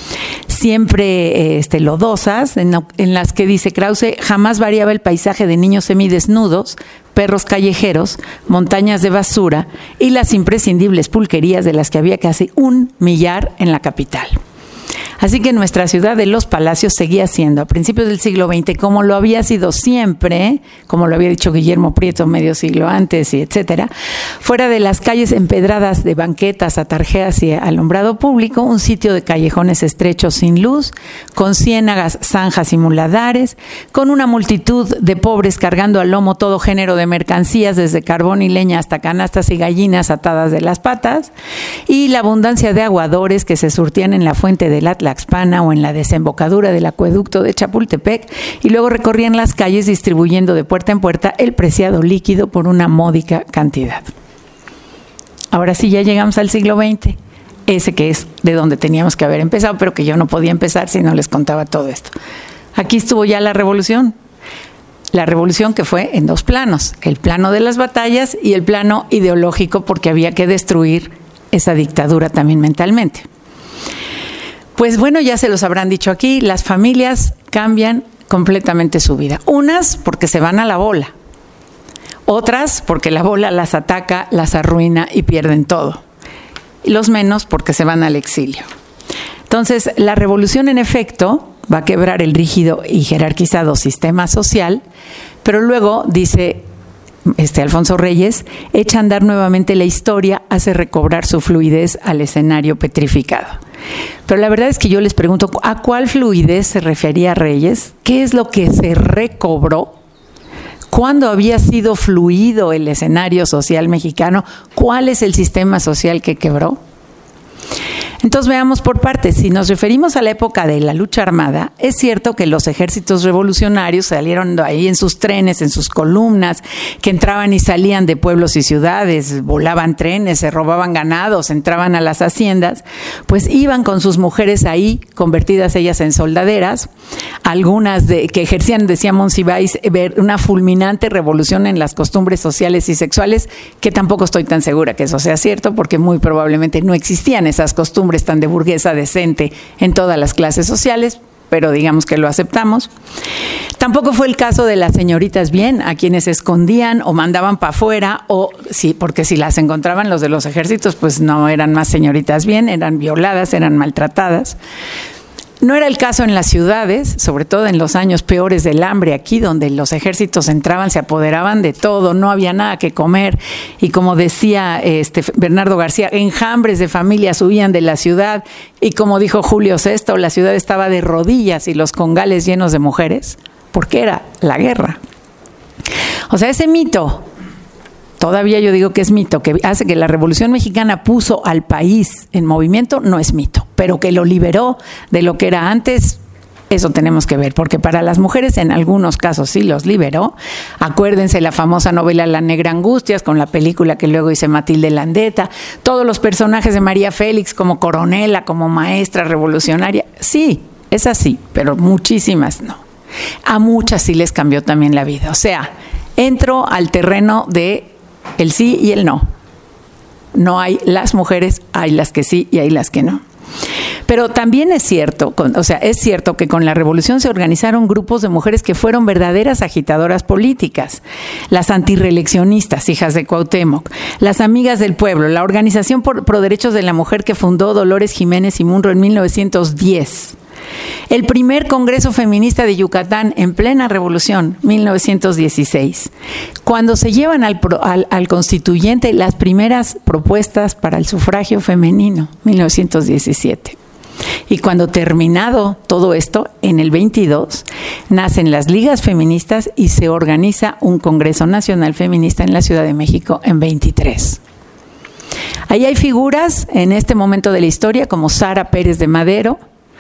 Siempre lodosas, en las que, dice Krause, jamás variaba el paisaje de niños semidesnudos, perros callejeros, montañas de basura y las imprescindibles pulquerías de las que había casi 1 millar en la capital. Así que nuestra ciudad de los palacios seguía siendo, a principios del siglo XX, como lo había sido siempre, como lo había dicho Guillermo Prieto medio siglo antes, y etcétera, fuera de las calles empedradas de banquetas, atarjeas y alumbrado público, un sitio de callejones estrechos sin luz, con ciénagas, zanjas y muladares, con una multitud de pobres cargando al lomo todo género de mercancías, desde carbón y leña hasta canastas y gallinas atadas de las patas, y la abundancia de aguadores que se surtían en la fuente del Tlaxpana o en la desembocadura del acueducto de Chapultepec, y luego recorrían las calles distribuyendo de puerta en puerta el preciado líquido por una módica cantidad. Ahora sí, ya llegamos al siglo XX, ese que es de donde teníamos que haber empezado, pero que yo no podía empezar si no les contaba todo esto. Aquí estuvo ya la revolución que fue en 2 planos, el plano de las batallas y el plano ideológico, porque había que destruir esa dictadura también mentalmente. Pues bueno, ya se los habrán dicho aquí, las familias cambian completamente su vida. Unas porque se van a la bola, otras porque la bola las ataca, las arruina y pierden todo. Y los menos porque se van al exilio. Entonces, la revolución en efecto va a quebrar el rígido y jerarquizado sistema social, pero luego, dice Alfonso Reyes, echa a andar nuevamente la historia, hace recobrar su fluidez al escenario petrificado. Pero la verdad es que yo les pregunto, ¿a cuál fluidez se refería Reyes? ¿Qué es lo que se recobró? ¿Cuándo había sido fluido el escenario social mexicano? ¿Cuál es el sistema social que quebró? Entonces veamos por partes. Si nos referimos a la época de la lucha armada, es cierto que los ejércitos revolucionarios salieron de ahí en sus trenes, en sus columnas, que entraban y salían de pueblos y ciudades, volaban trenes, se robaban ganados, entraban a las haciendas, pues iban con sus mujeres ahí, convertidas ellas en soldaderas, algunas que ejercían, decía Monsiváis, una fulminante revolución en las costumbres sociales y sexuales, que tampoco estoy tan segura que eso sea cierto, porque muy probablemente no existían esas costumbres tan de burguesa decente en todas las clases sociales, pero digamos que lo aceptamos. Tampoco fue el caso de las señoritas bien, a quienes escondían o mandaban para afuera, o sí, porque si las encontraban los de los ejércitos, pues no eran más señoritas bien, eran violadas, eran maltratadas. No era el caso en las ciudades, sobre todo en los años peores del hambre, aquí donde los ejércitos entraban, se apoderaban de todo, no había nada que comer. Y como decía Bernardo García, enjambres de familias huían de la ciudad. Y como dijo Julio VI, la ciudad estaba de rodillas y los congales llenos de mujeres, porque era la guerra. O sea, ese mito, todavía yo digo que es mito, que hace que la Revolución Mexicana puso al país en movimiento, no es mito, pero que lo liberó de lo que era antes, eso tenemos que ver, porque para las mujeres en algunos casos sí los liberó. Acuérdense la famosa novela La Negra Angustias, con la película que luego hice Matilde Landeta, todos los personajes de María Félix como coronela, como maestra revolucionaria, sí, es así, pero muchísimas no. A muchas sí les cambió también la vida, o sea, entro al terreno de el sí y el no. No hay las mujeres, hay las que sí y hay las que no. Pero también es cierto, es cierto que con la revolución se organizaron grupos de mujeres que fueron verdaderas agitadoras políticas. Las antirreeleccionistas, hijas de Cuauhtémoc, las amigas del pueblo, la organización pro derechos de la mujer que fundó Dolores Jiménez y Munro en 1910. El primer Congreso Feminista de Yucatán en plena revolución, 1916. Cuando se llevan al constituyente las primeras propuestas para el sufragio femenino, 1917. Y cuando terminado todo esto, en el 22, nacen las ligas feministas y se organiza un Congreso Nacional Feminista en la Ciudad de México en 23. Ahí hay figuras en este momento de la historia como Sara Pérez de Madero,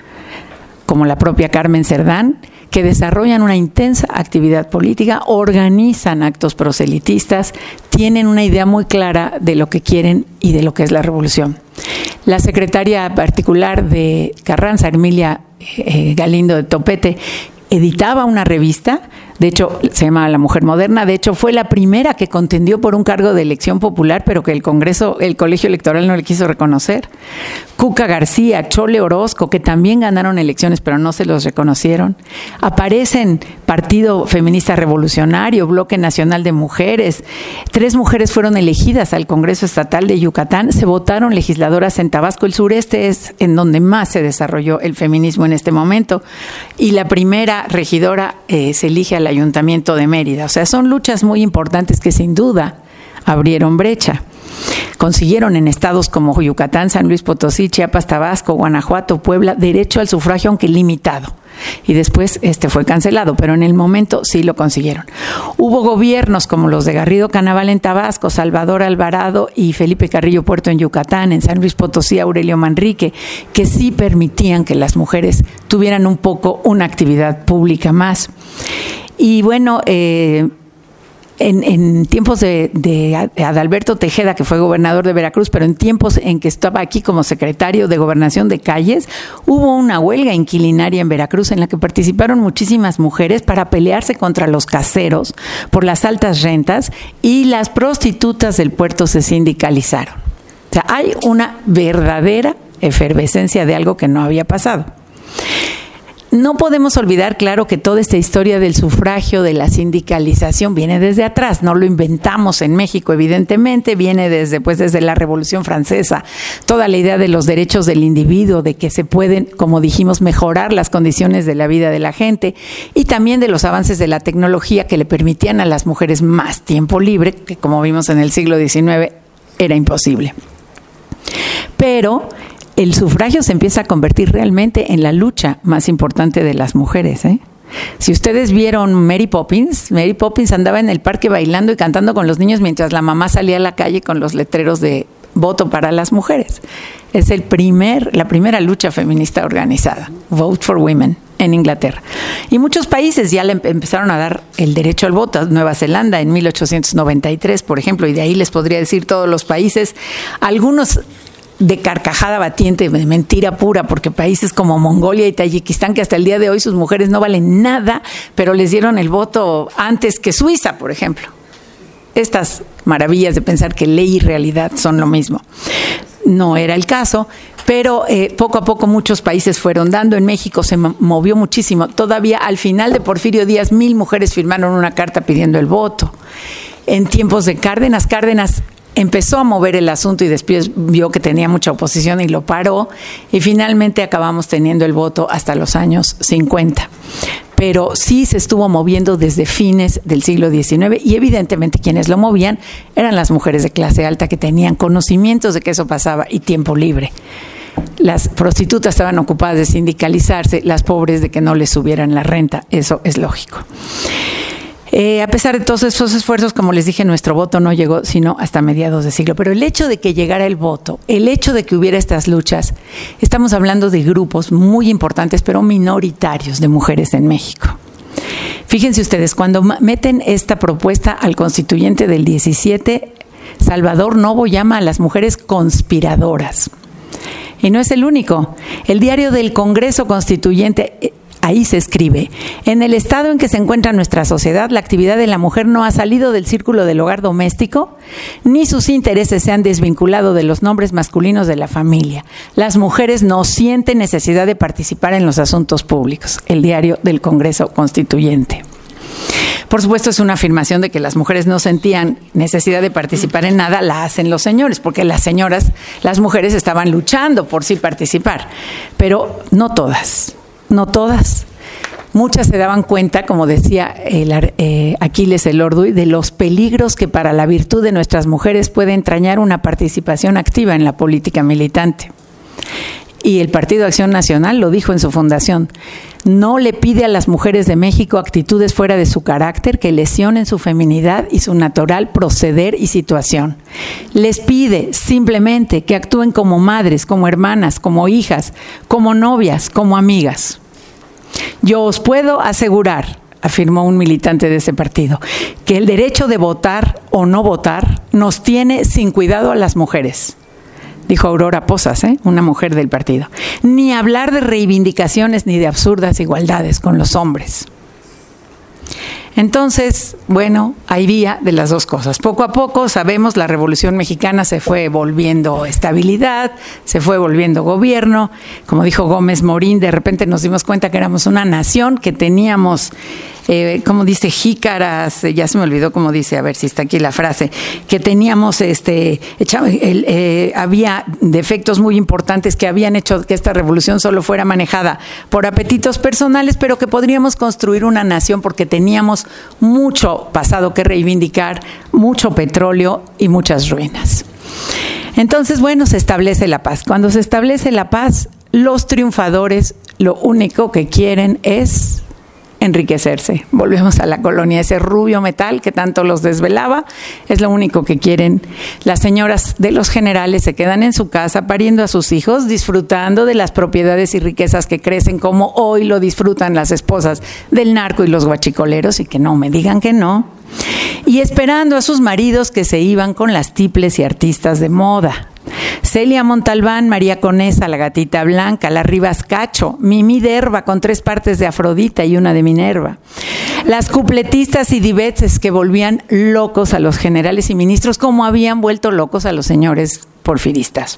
como la propia Carmen Cerdán, que desarrollan una intensa actividad política, organizan actos proselitistas, tienen una idea muy clara de lo que quieren y de lo que es la revolución. La secretaria particular de Carranza, Emilia Galindo de Topete, editaba una revista, de hecho se llama La Mujer Moderna, de hecho fue la primera que contendió por un cargo de elección popular, pero que el colegio electoral no le quiso reconocer. Cuca García, Chole Orozco, que también ganaron elecciones, pero no se los reconocieron. Aparecen Partido Feminista Revolucionario, Bloque Nacional de Mujeres. 3 mujeres fueron elegidas al Congreso Estatal de Yucatán. Se votaron legisladoras en Tabasco. El sureste es en donde más se desarrolló el feminismo en este momento. Y la primera regidora se elige al Ayuntamiento de Mérida. O sea, son luchas muy importantes que sin duda abrieron brecha. Consiguieron en estados como Yucatán, San Luis Potosí, Chiapas, Tabasco, Guanajuato, Puebla, derecho al sufragio, aunque limitado. Y después fue cancelado, pero en el momento sí lo consiguieron. Hubo gobiernos como los de Garrido Canaval en Tabasco, Salvador Alvarado y Felipe Carrillo Puerto en Yucatán, en San Luis Potosí, Aurelio Manrique, que sí permitían que las mujeres tuvieran un poco una actividad pública más. Y bueno, en tiempos de Adalberto Tejeda, que fue gobernador de Veracruz, pero en tiempos en que estaba aquí como secretario de Gobernación de Calles, hubo una huelga inquilinaria en Veracruz en la que participaron muchísimas mujeres para pelearse contra los caseros por las altas rentas, y las prostitutas del puerto se sindicalizaron. O sea, hay una verdadera efervescencia de algo que no había pasado. No podemos olvidar, claro, que toda esta historia del sufragio, de la sindicalización, viene desde atrás. No lo inventamos en México, evidentemente, viene desde la Revolución Francesa. Toda la idea de los derechos del individuo, de que se pueden, como dijimos, mejorar las condiciones de la vida de la gente, y también de los avances de la tecnología que le permitían a las mujeres más tiempo libre, que como vimos en el siglo XIX era imposible. Pero el sufragio se empieza a convertir realmente en la lucha más importante de las mujeres, ¿eh? Si ustedes vieron Mary Poppins andaba en el parque bailando y cantando con los niños mientras la mamá salía a la calle con los letreros de voto para las mujeres. Es la primera lucha feminista organizada, Vote for Women, en Inglaterra. Y muchos países ya le empezaron a dar el derecho al voto. Nueva Zelanda en 1893, por ejemplo, y de ahí les podría decir todos los países, algunos de carcajada batiente, de mentira pura, porque países como Mongolia y Tayikistán, que hasta el día de hoy sus mujeres no valen nada, pero les dieron el voto antes que Suiza, por ejemplo. Estas maravillas de pensar que ley y realidad son lo mismo. No era el caso, pero poco a poco muchos países fueron dando. En México se movió muchísimo. Todavía al final de Porfirio Díaz, 1,000 mujeres firmaron una carta pidiendo el voto. En tiempos de Cárdenas empezó a mover el asunto y después vio que tenía mucha oposición y lo paró, y finalmente acabamos teniendo el voto hasta los años 50. Pero sí se estuvo moviendo desde fines del siglo XIX, y evidentemente quienes lo movían eran las mujeres de clase alta que tenían conocimientos de que eso pasaba y tiempo libre. Las prostitutas estaban ocupadas de sindicalizarse, las pobres de que no les subieran la renta, eso es lógico. A pesar de todos esos esfuerzos, como les dije, nuestro voto no llegó sino hasta mediados de siglo. Pero el hecho de que llegara el voto, el hecho de que hubiera estas luchas, estamos hablando de grupos muy importantes, pero minoritarios de mujeres en México. Fíjense ustedes, cuando meten esta propuesta al constituyente del 17, Salvador Novo llama a las mujeres conspiradoras. Y no es el único. El diario del Congreso Constituyente, ahí se escribe: en el estado en que se encuentra nuestra sociedad, la actividad de la mujer no ha salido del círculo del hogar doméstico, ni sus intereses se han desvinculado de los nombres masculinos de la familia. Las mujeres no sienten necesidad de participar en los asuntos públicos. El diario del Congreso Constituyente. Por supuesto, es una afirmación de que las mujeres no sentían necesidad de participar en nada, la hacen los señores, porque las mujeres estaban luchando por sí participar, pero no todas. No todas. Muchas se daban cuenta, como decía Aquiles Elorduy, de los peligros que para la virtud de nuestras mujeres puede entrañar una participación activa en la política militante. Y el Partido Acción Nacional lo dijo en su fundación: no le pide a las mujeres de México actitudes fuera de su carácter que lesionen su feminidad y su natural proceder y situación. Les pide simplemente que actúen como madres, como hermanas, como hijas, como novias, como amigas. Yo os puedo asegurar, afirmó un militante de ese partido, que el derecho de votar o no votar nos tiene sin cuidado a las mujeres. Dijo Aurora Posas, una mujer del partido. Ni hablar de reivindicaciones ni de absurdas igualdades con los hombres. Entonces, bueno, había de las dos cosas. Poco a poco, sabemos, la Revolución Mexicana se fue volviendo estabilidad, se fue volviendo gobierno. Como dijo Gómez Morín, de repente nos dimos cuenta que éramos una nación, que teníamos, como dice, jícaras, ya se me olvidó cómo dice, a ver si está aquí la frase, que teníamos, había defectos muy importantes que habían hecho que esta revolución solo fuera manejada por apetitos personales, pero que podríamos construir una nación porque teníamos mucho pasado que reivindicar, mucho petróleo y muchas ruinas. Entonces, bueno, se establece la paz. Cuando se establece la paz, los triunfadores lo único que quieren es enriquecerse. Volvemos a la colonia, ese rubio metal que tanto los desvelaba, es lo único que quieren. Las señoras de los generales se quedan en su casa pariendo a sus hijos, disfrutando de las propiedades y riquezas que crecen, como hoy lo disfrutan las esposas del narco y los guachicoleros, y que no me digan que no, y esperando a sus maridos que se iban con las tiples y artistas de moda. Celia Montalbán, María Conesa, la gatita blanca, la Rivas Cacho, Mimi Derba con 3 partes de Afrodita y una de Minerva. Las cupletistas y divetes que volvían locos a los generales y ministros como habían vuelto locos a los señores porfiristas.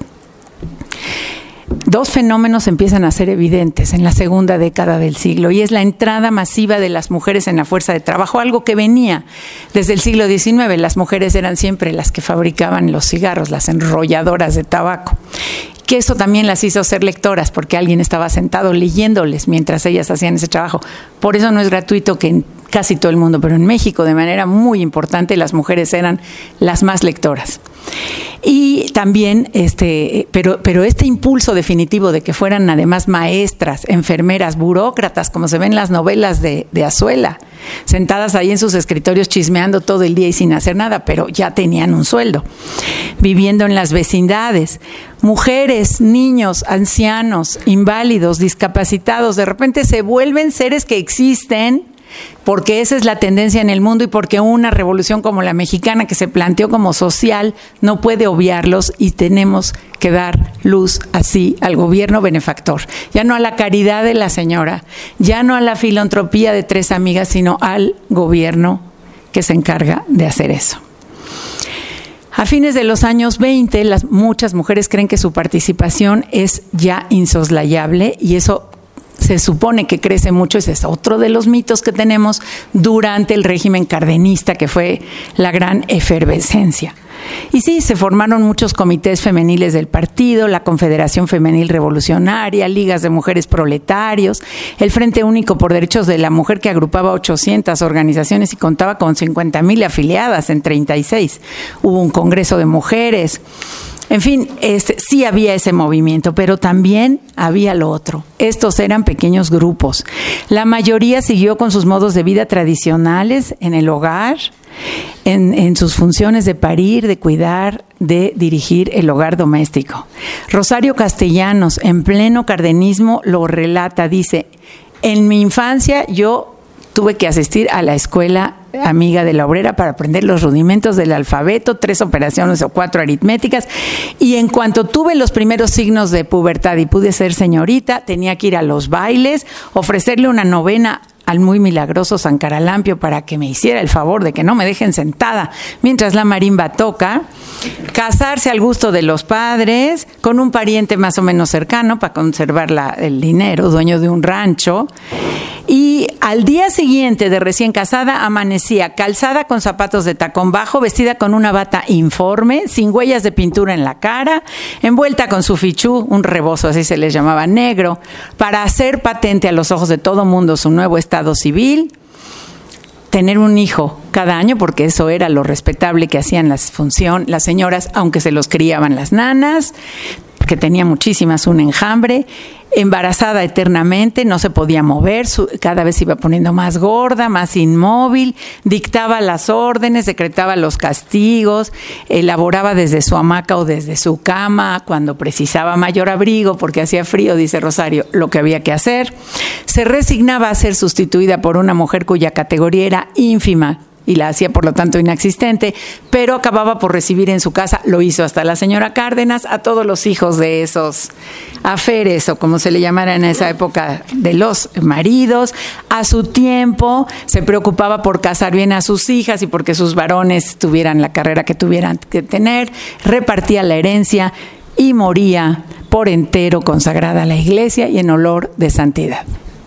Dos fenómenos empiezan a ser evidentes en la segunda década del siglo, y es la entrada masiva de las mujeres en la fuerza de trabajo, algo que venía desde el siglo XIX. Las mujeres eran siempre las que fabricaban los cigarros, las enrolladoras de tabaco, que eso también las hizo ser lectoras, porque alguien estaba sentado leyéndoles mientras ellas hacían ese trabajo. Por eso no es gratuito que en casi todo el mundo, pero en México de manera muy importante las mujeres eran las más lectoras. Y también, pero este impulso definitivo de que fueran además maestras, enfermeras, burócratas, como se ven en las novelas de Azuela, sentadas ahí en sus escritorios chismeando todo el día y sin hacer nada, pero ya tenían un sueldo, viviendo en las vecindades. Mujeres, niños, ancianos, inválidos, discapacitados, de repente se vuelven seres que existen, porque esa es la tendencia en el mundo y porque una revolución como la mexicana, que se planteó como social, no puede obviarlos, y tenemos que dar luz así al gobierno benefactor. Ya no a la caridad de la señora, ya no a la filantropía de 3 amigas, sino al gobierno que se encarga de hacer eso. A fines de los años 20, muchas mujeres creen que su participación es ya insoslayable, y eso se supone que crece mucho. Ese es otro de los mitos que tenemos durante el régimen cardenista, que fue la gran efervescencia. Y sí, se formaron muchos comités femeniles del partido, la Confederación Femenil Revolucionaria, ligas de mujeres proletarios, el Frente Único por Derechos de la Mujer, que agrupaba 800 organizaciones y contaba con 50,000 afiliadas en 36. Hubo un congreso de mujeres. En fin, sí había ese movimiento, pero también había lo otro. Estos eran pequeños grupos. La mayoría siguió con sus modos de vida tradicionales en el hogar, en sus funciones de parir, de cuidar, de dirigir el hogar doméstico. Rosario Castellanos, en pleno cardenismo, lo relata, dice: en mi infancia yo tuve que asistir a la escuela amiga de la obrera para aprender los rudimentos del alfabeto, 3 operaciones o 4 aritméticas, y en cuanto tuve los primeros signos de pubertad y pude ser señorita, tenía que ir a los bailes, ofrecerle una novena al muy milagroso San Caralampio para que me hiciera el favor de que no me dejen sentada mientras la marimba toca, casarse al gusto de los padres, con un pariente más o menos cercano para conservar el dinero, dueño de un rancho, y al día siguiente de recién casada amanecía calzada con zapatos de tacón bajo, vestida con una bata informe, sin huellas de pintura en la cara, envuelta con su fichú, un rebozo, así se les llamaba, negro, para hacer patente a los ojos de todo mundo su nuevo estado civil, tener un hijo cada año, porque eso era lo respetable que hacían las señoras, aunque se los criaban las nanas, que tenía muchísimas, un enjambre, embarazada eternamente, no se podía mover, cada vez se iba poniendo más gorda, más inmóvil, dictaba las órdenes, decretaba los castigos, elaboraba desde su hamaca o desde su cama, cuando precisaba mayor abrigo, porque hacía frío, dice Rosario, lo que había que hacer. Se resignaba a ser sustituida por una mujer cuya categoría era ínfima, y la hacía por lo tanto inexistente, pero acababa por recibir en su casa, lo hizo hasta la señora Cárdenas, a todos los hijos de esos aferes, o como se le llamara en esa época, de los maridos. A su tiempo se preocupaba por casar bien a sus hijas y porque sus varones tuvieran la carrera que tuvieran que tener, repartía la herencia y moría por entero consagrada a la Iglesia y en olor de santidad.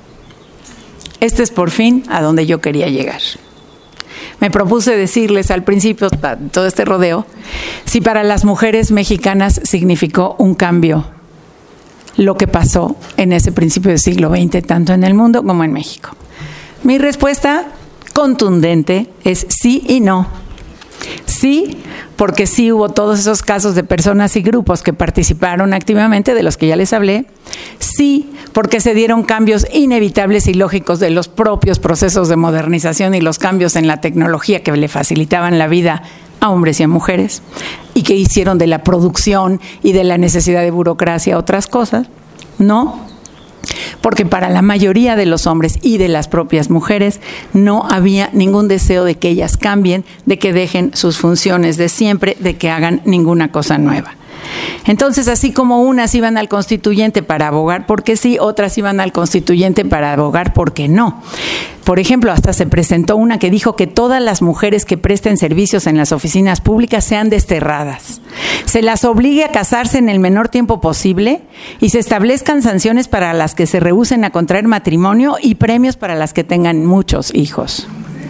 Este es por fin a donde yo quería llegar. Me propuse decirles al principio, todo este rodeo, si para las mujeres mexicanas significó un cambio lo que pasó en ese principio del siglo XX, tanto en el mundo como en México. Mi respuesta contundente es sí y no. Sí, porque sí hubo todos esos casos de personas y grupos que participaron activamente, de los que ya les hablé. Sí, porque se dieron cambios inevitables y lógicos de los propios procesos de modernización y los cambios en la tecnología que le facilitaban la vida a hombres y a mujeres y que hicieron de la producción y de la necesidad de burocracia otras cosas. No, porque para la mayoría de los hombres y de las propias mujeres no había ningún deseo de que ellas cambien, de que dejen sus funciones de siempre, de que hagan ninguna cosa nueva. Entonces, así como unas iban al constituyente para abogar porque sí, otras iban al constituyente para abogar porque no. Por ejemplo, hasta se presentó una que dijo que todas las mujeres que presten servicios en las oficinas públicas sean desterradas. Se las obligue a casarse en el menor tiempo posible y se establezcan sanciones para las que se rehúsen a contraer matrimonio y premios para las que tengan muchos hijos.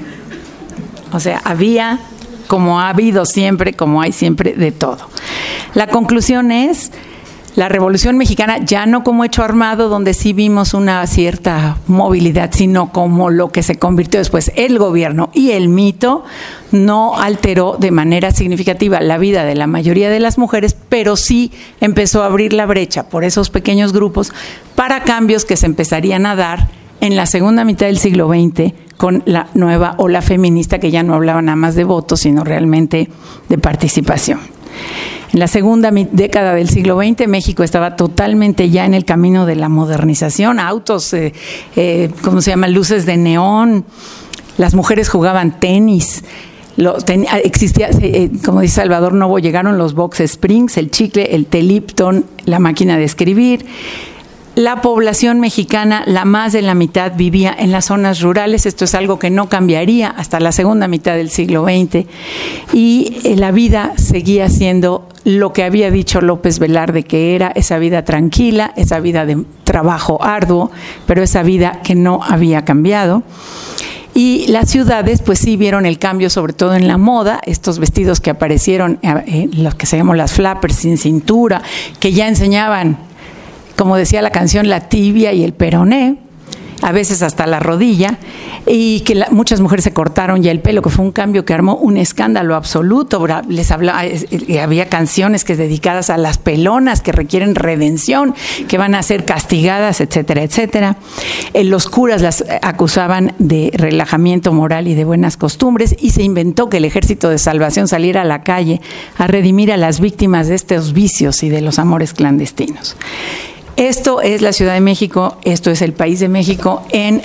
O sea, había, como ha habido siempre, como hay siempre, de todo. La conclusión es: la Revolución Mexicana, ya no como hecho armado, donde sí vimos una cierta movilidad, sino como lo que se convirtió después, el gobierno y el mito, no alteró de manera significativa la vida de la mayoría de las mujeres, pero sí empezó a abrir la brecha por esos pequeños grupos para cambios que se empezarían a dar en la segunda mitad del siglo XX con la nueva ola feminista, que ya no hablaba nada más de votos, sino realmente de participación. En la segunda década del siglo XX, México estaba totalmente ya en el camino de la modernización, autos, ¿cómo se llama?, luces de neón, las mujeres jugaban tenis, existía, como dice Salvador Novo, llegaron los box springs, el chicle, el té Lipton, la máquina de escribir. La población mexicana, la más de la mitad, vivía en las zonas rurales. Esto es algo que no cambiaría hasta la segunda mitad del siglo XX. Y la vida seguía siendo lo que había dicho López Velarde que era, esa vida tranquila, esa vida de trabajo arduo, pero esa vida que no había cambiado. Y las ciudades pues sí vieron el cambio, sobre todo en la moda, estos vestidos que aparecieron, los que se llaman las flappers sin cintura, que ya enseñaban, como decía la canción, la tibia y el peroné, a veces hasta la rodilla, y que muchas mujeres se cortaron ya el pelo, que fue un cambio que armó un escándalo absoluto. Les hablaba, había canciones que dedicadas a las pelonas que requieren redención, que van a ser castigadas, etcétera, etcétera. Los curas las acusaban de relajamiento moral y de buenas costumbres, y se inventó que el Ejército de Salvación saliera a la calle a redimir a las víctimas de estos vicios y de los amores clandestinos. Esto es la Ciudad de México, esto es el país de México en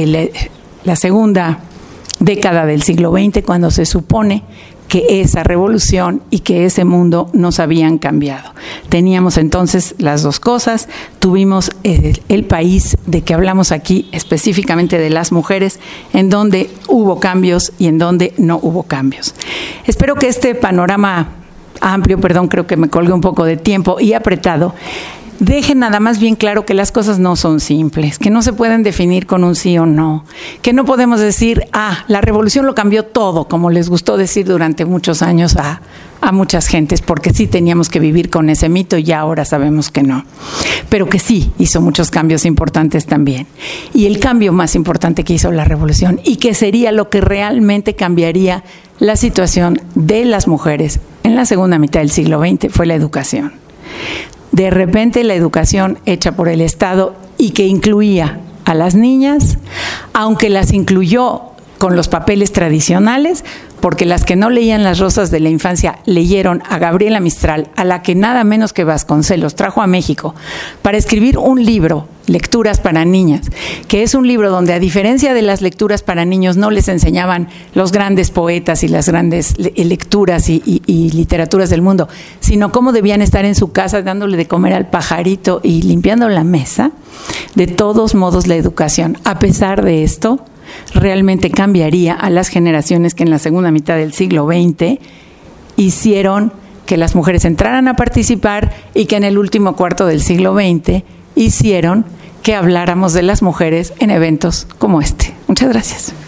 la segunda década del siglo XX, cuando se supone que esa revolución y que ese mundo nos habían cambiado. Teníamos entonces las dos cosas, tuvimos el país de que hablamos aquí, específicamente de las mujeres, en donde hubo cambios y en donde no hubo cambios. Espero que este panorama amplio, creo que me colgué un poco de tiempo y apretado, deje nada más bien claro que las cosas no son simples, que no se pueden definir con un sí o no, que no podemos decir, la revolución lo cambió todo, como les gustó decir durante muchos años a muchas gentes, porque sí teníamos que vivir con ese mito y ya ahora sabemos que no, pero que sí hizo muchos cambios importantes también. Y el cambio más importante que hizo la revolución, y que sería lo que realmente cambiaría la situación de las mujeres en la segunda mitad del siglo XX, fue la educación. De repente la educación hecha por el Estado y que incluía a las niñas, aunque las incluyó con los papeles tradicionales, porque las que no leían Las Rosas de la Infancia leyeron a Gabriela Mistral, a la que nada menos que Vasconcelos trajo a México para escribir un libro, Lecturas para Niñas, que es un libro donde, a diferencia de las lecturas para niños, no les enseñaban los grandes poetas y las grandes lecturas y literaturas del mundo, sino cómo debían estar en su casa dándole de comer al pajarito y limpiando la mesa. De todos modos, la educación, a pesar de esto, realmente cambiaría a las generaciones que en la segunda mitad del siglo XX hicieron que las mujeres entraran a participar, y que en el último cuarto del siglo XX hicieron que habláramos de las mujeres en eventos como este. Muchas gracias.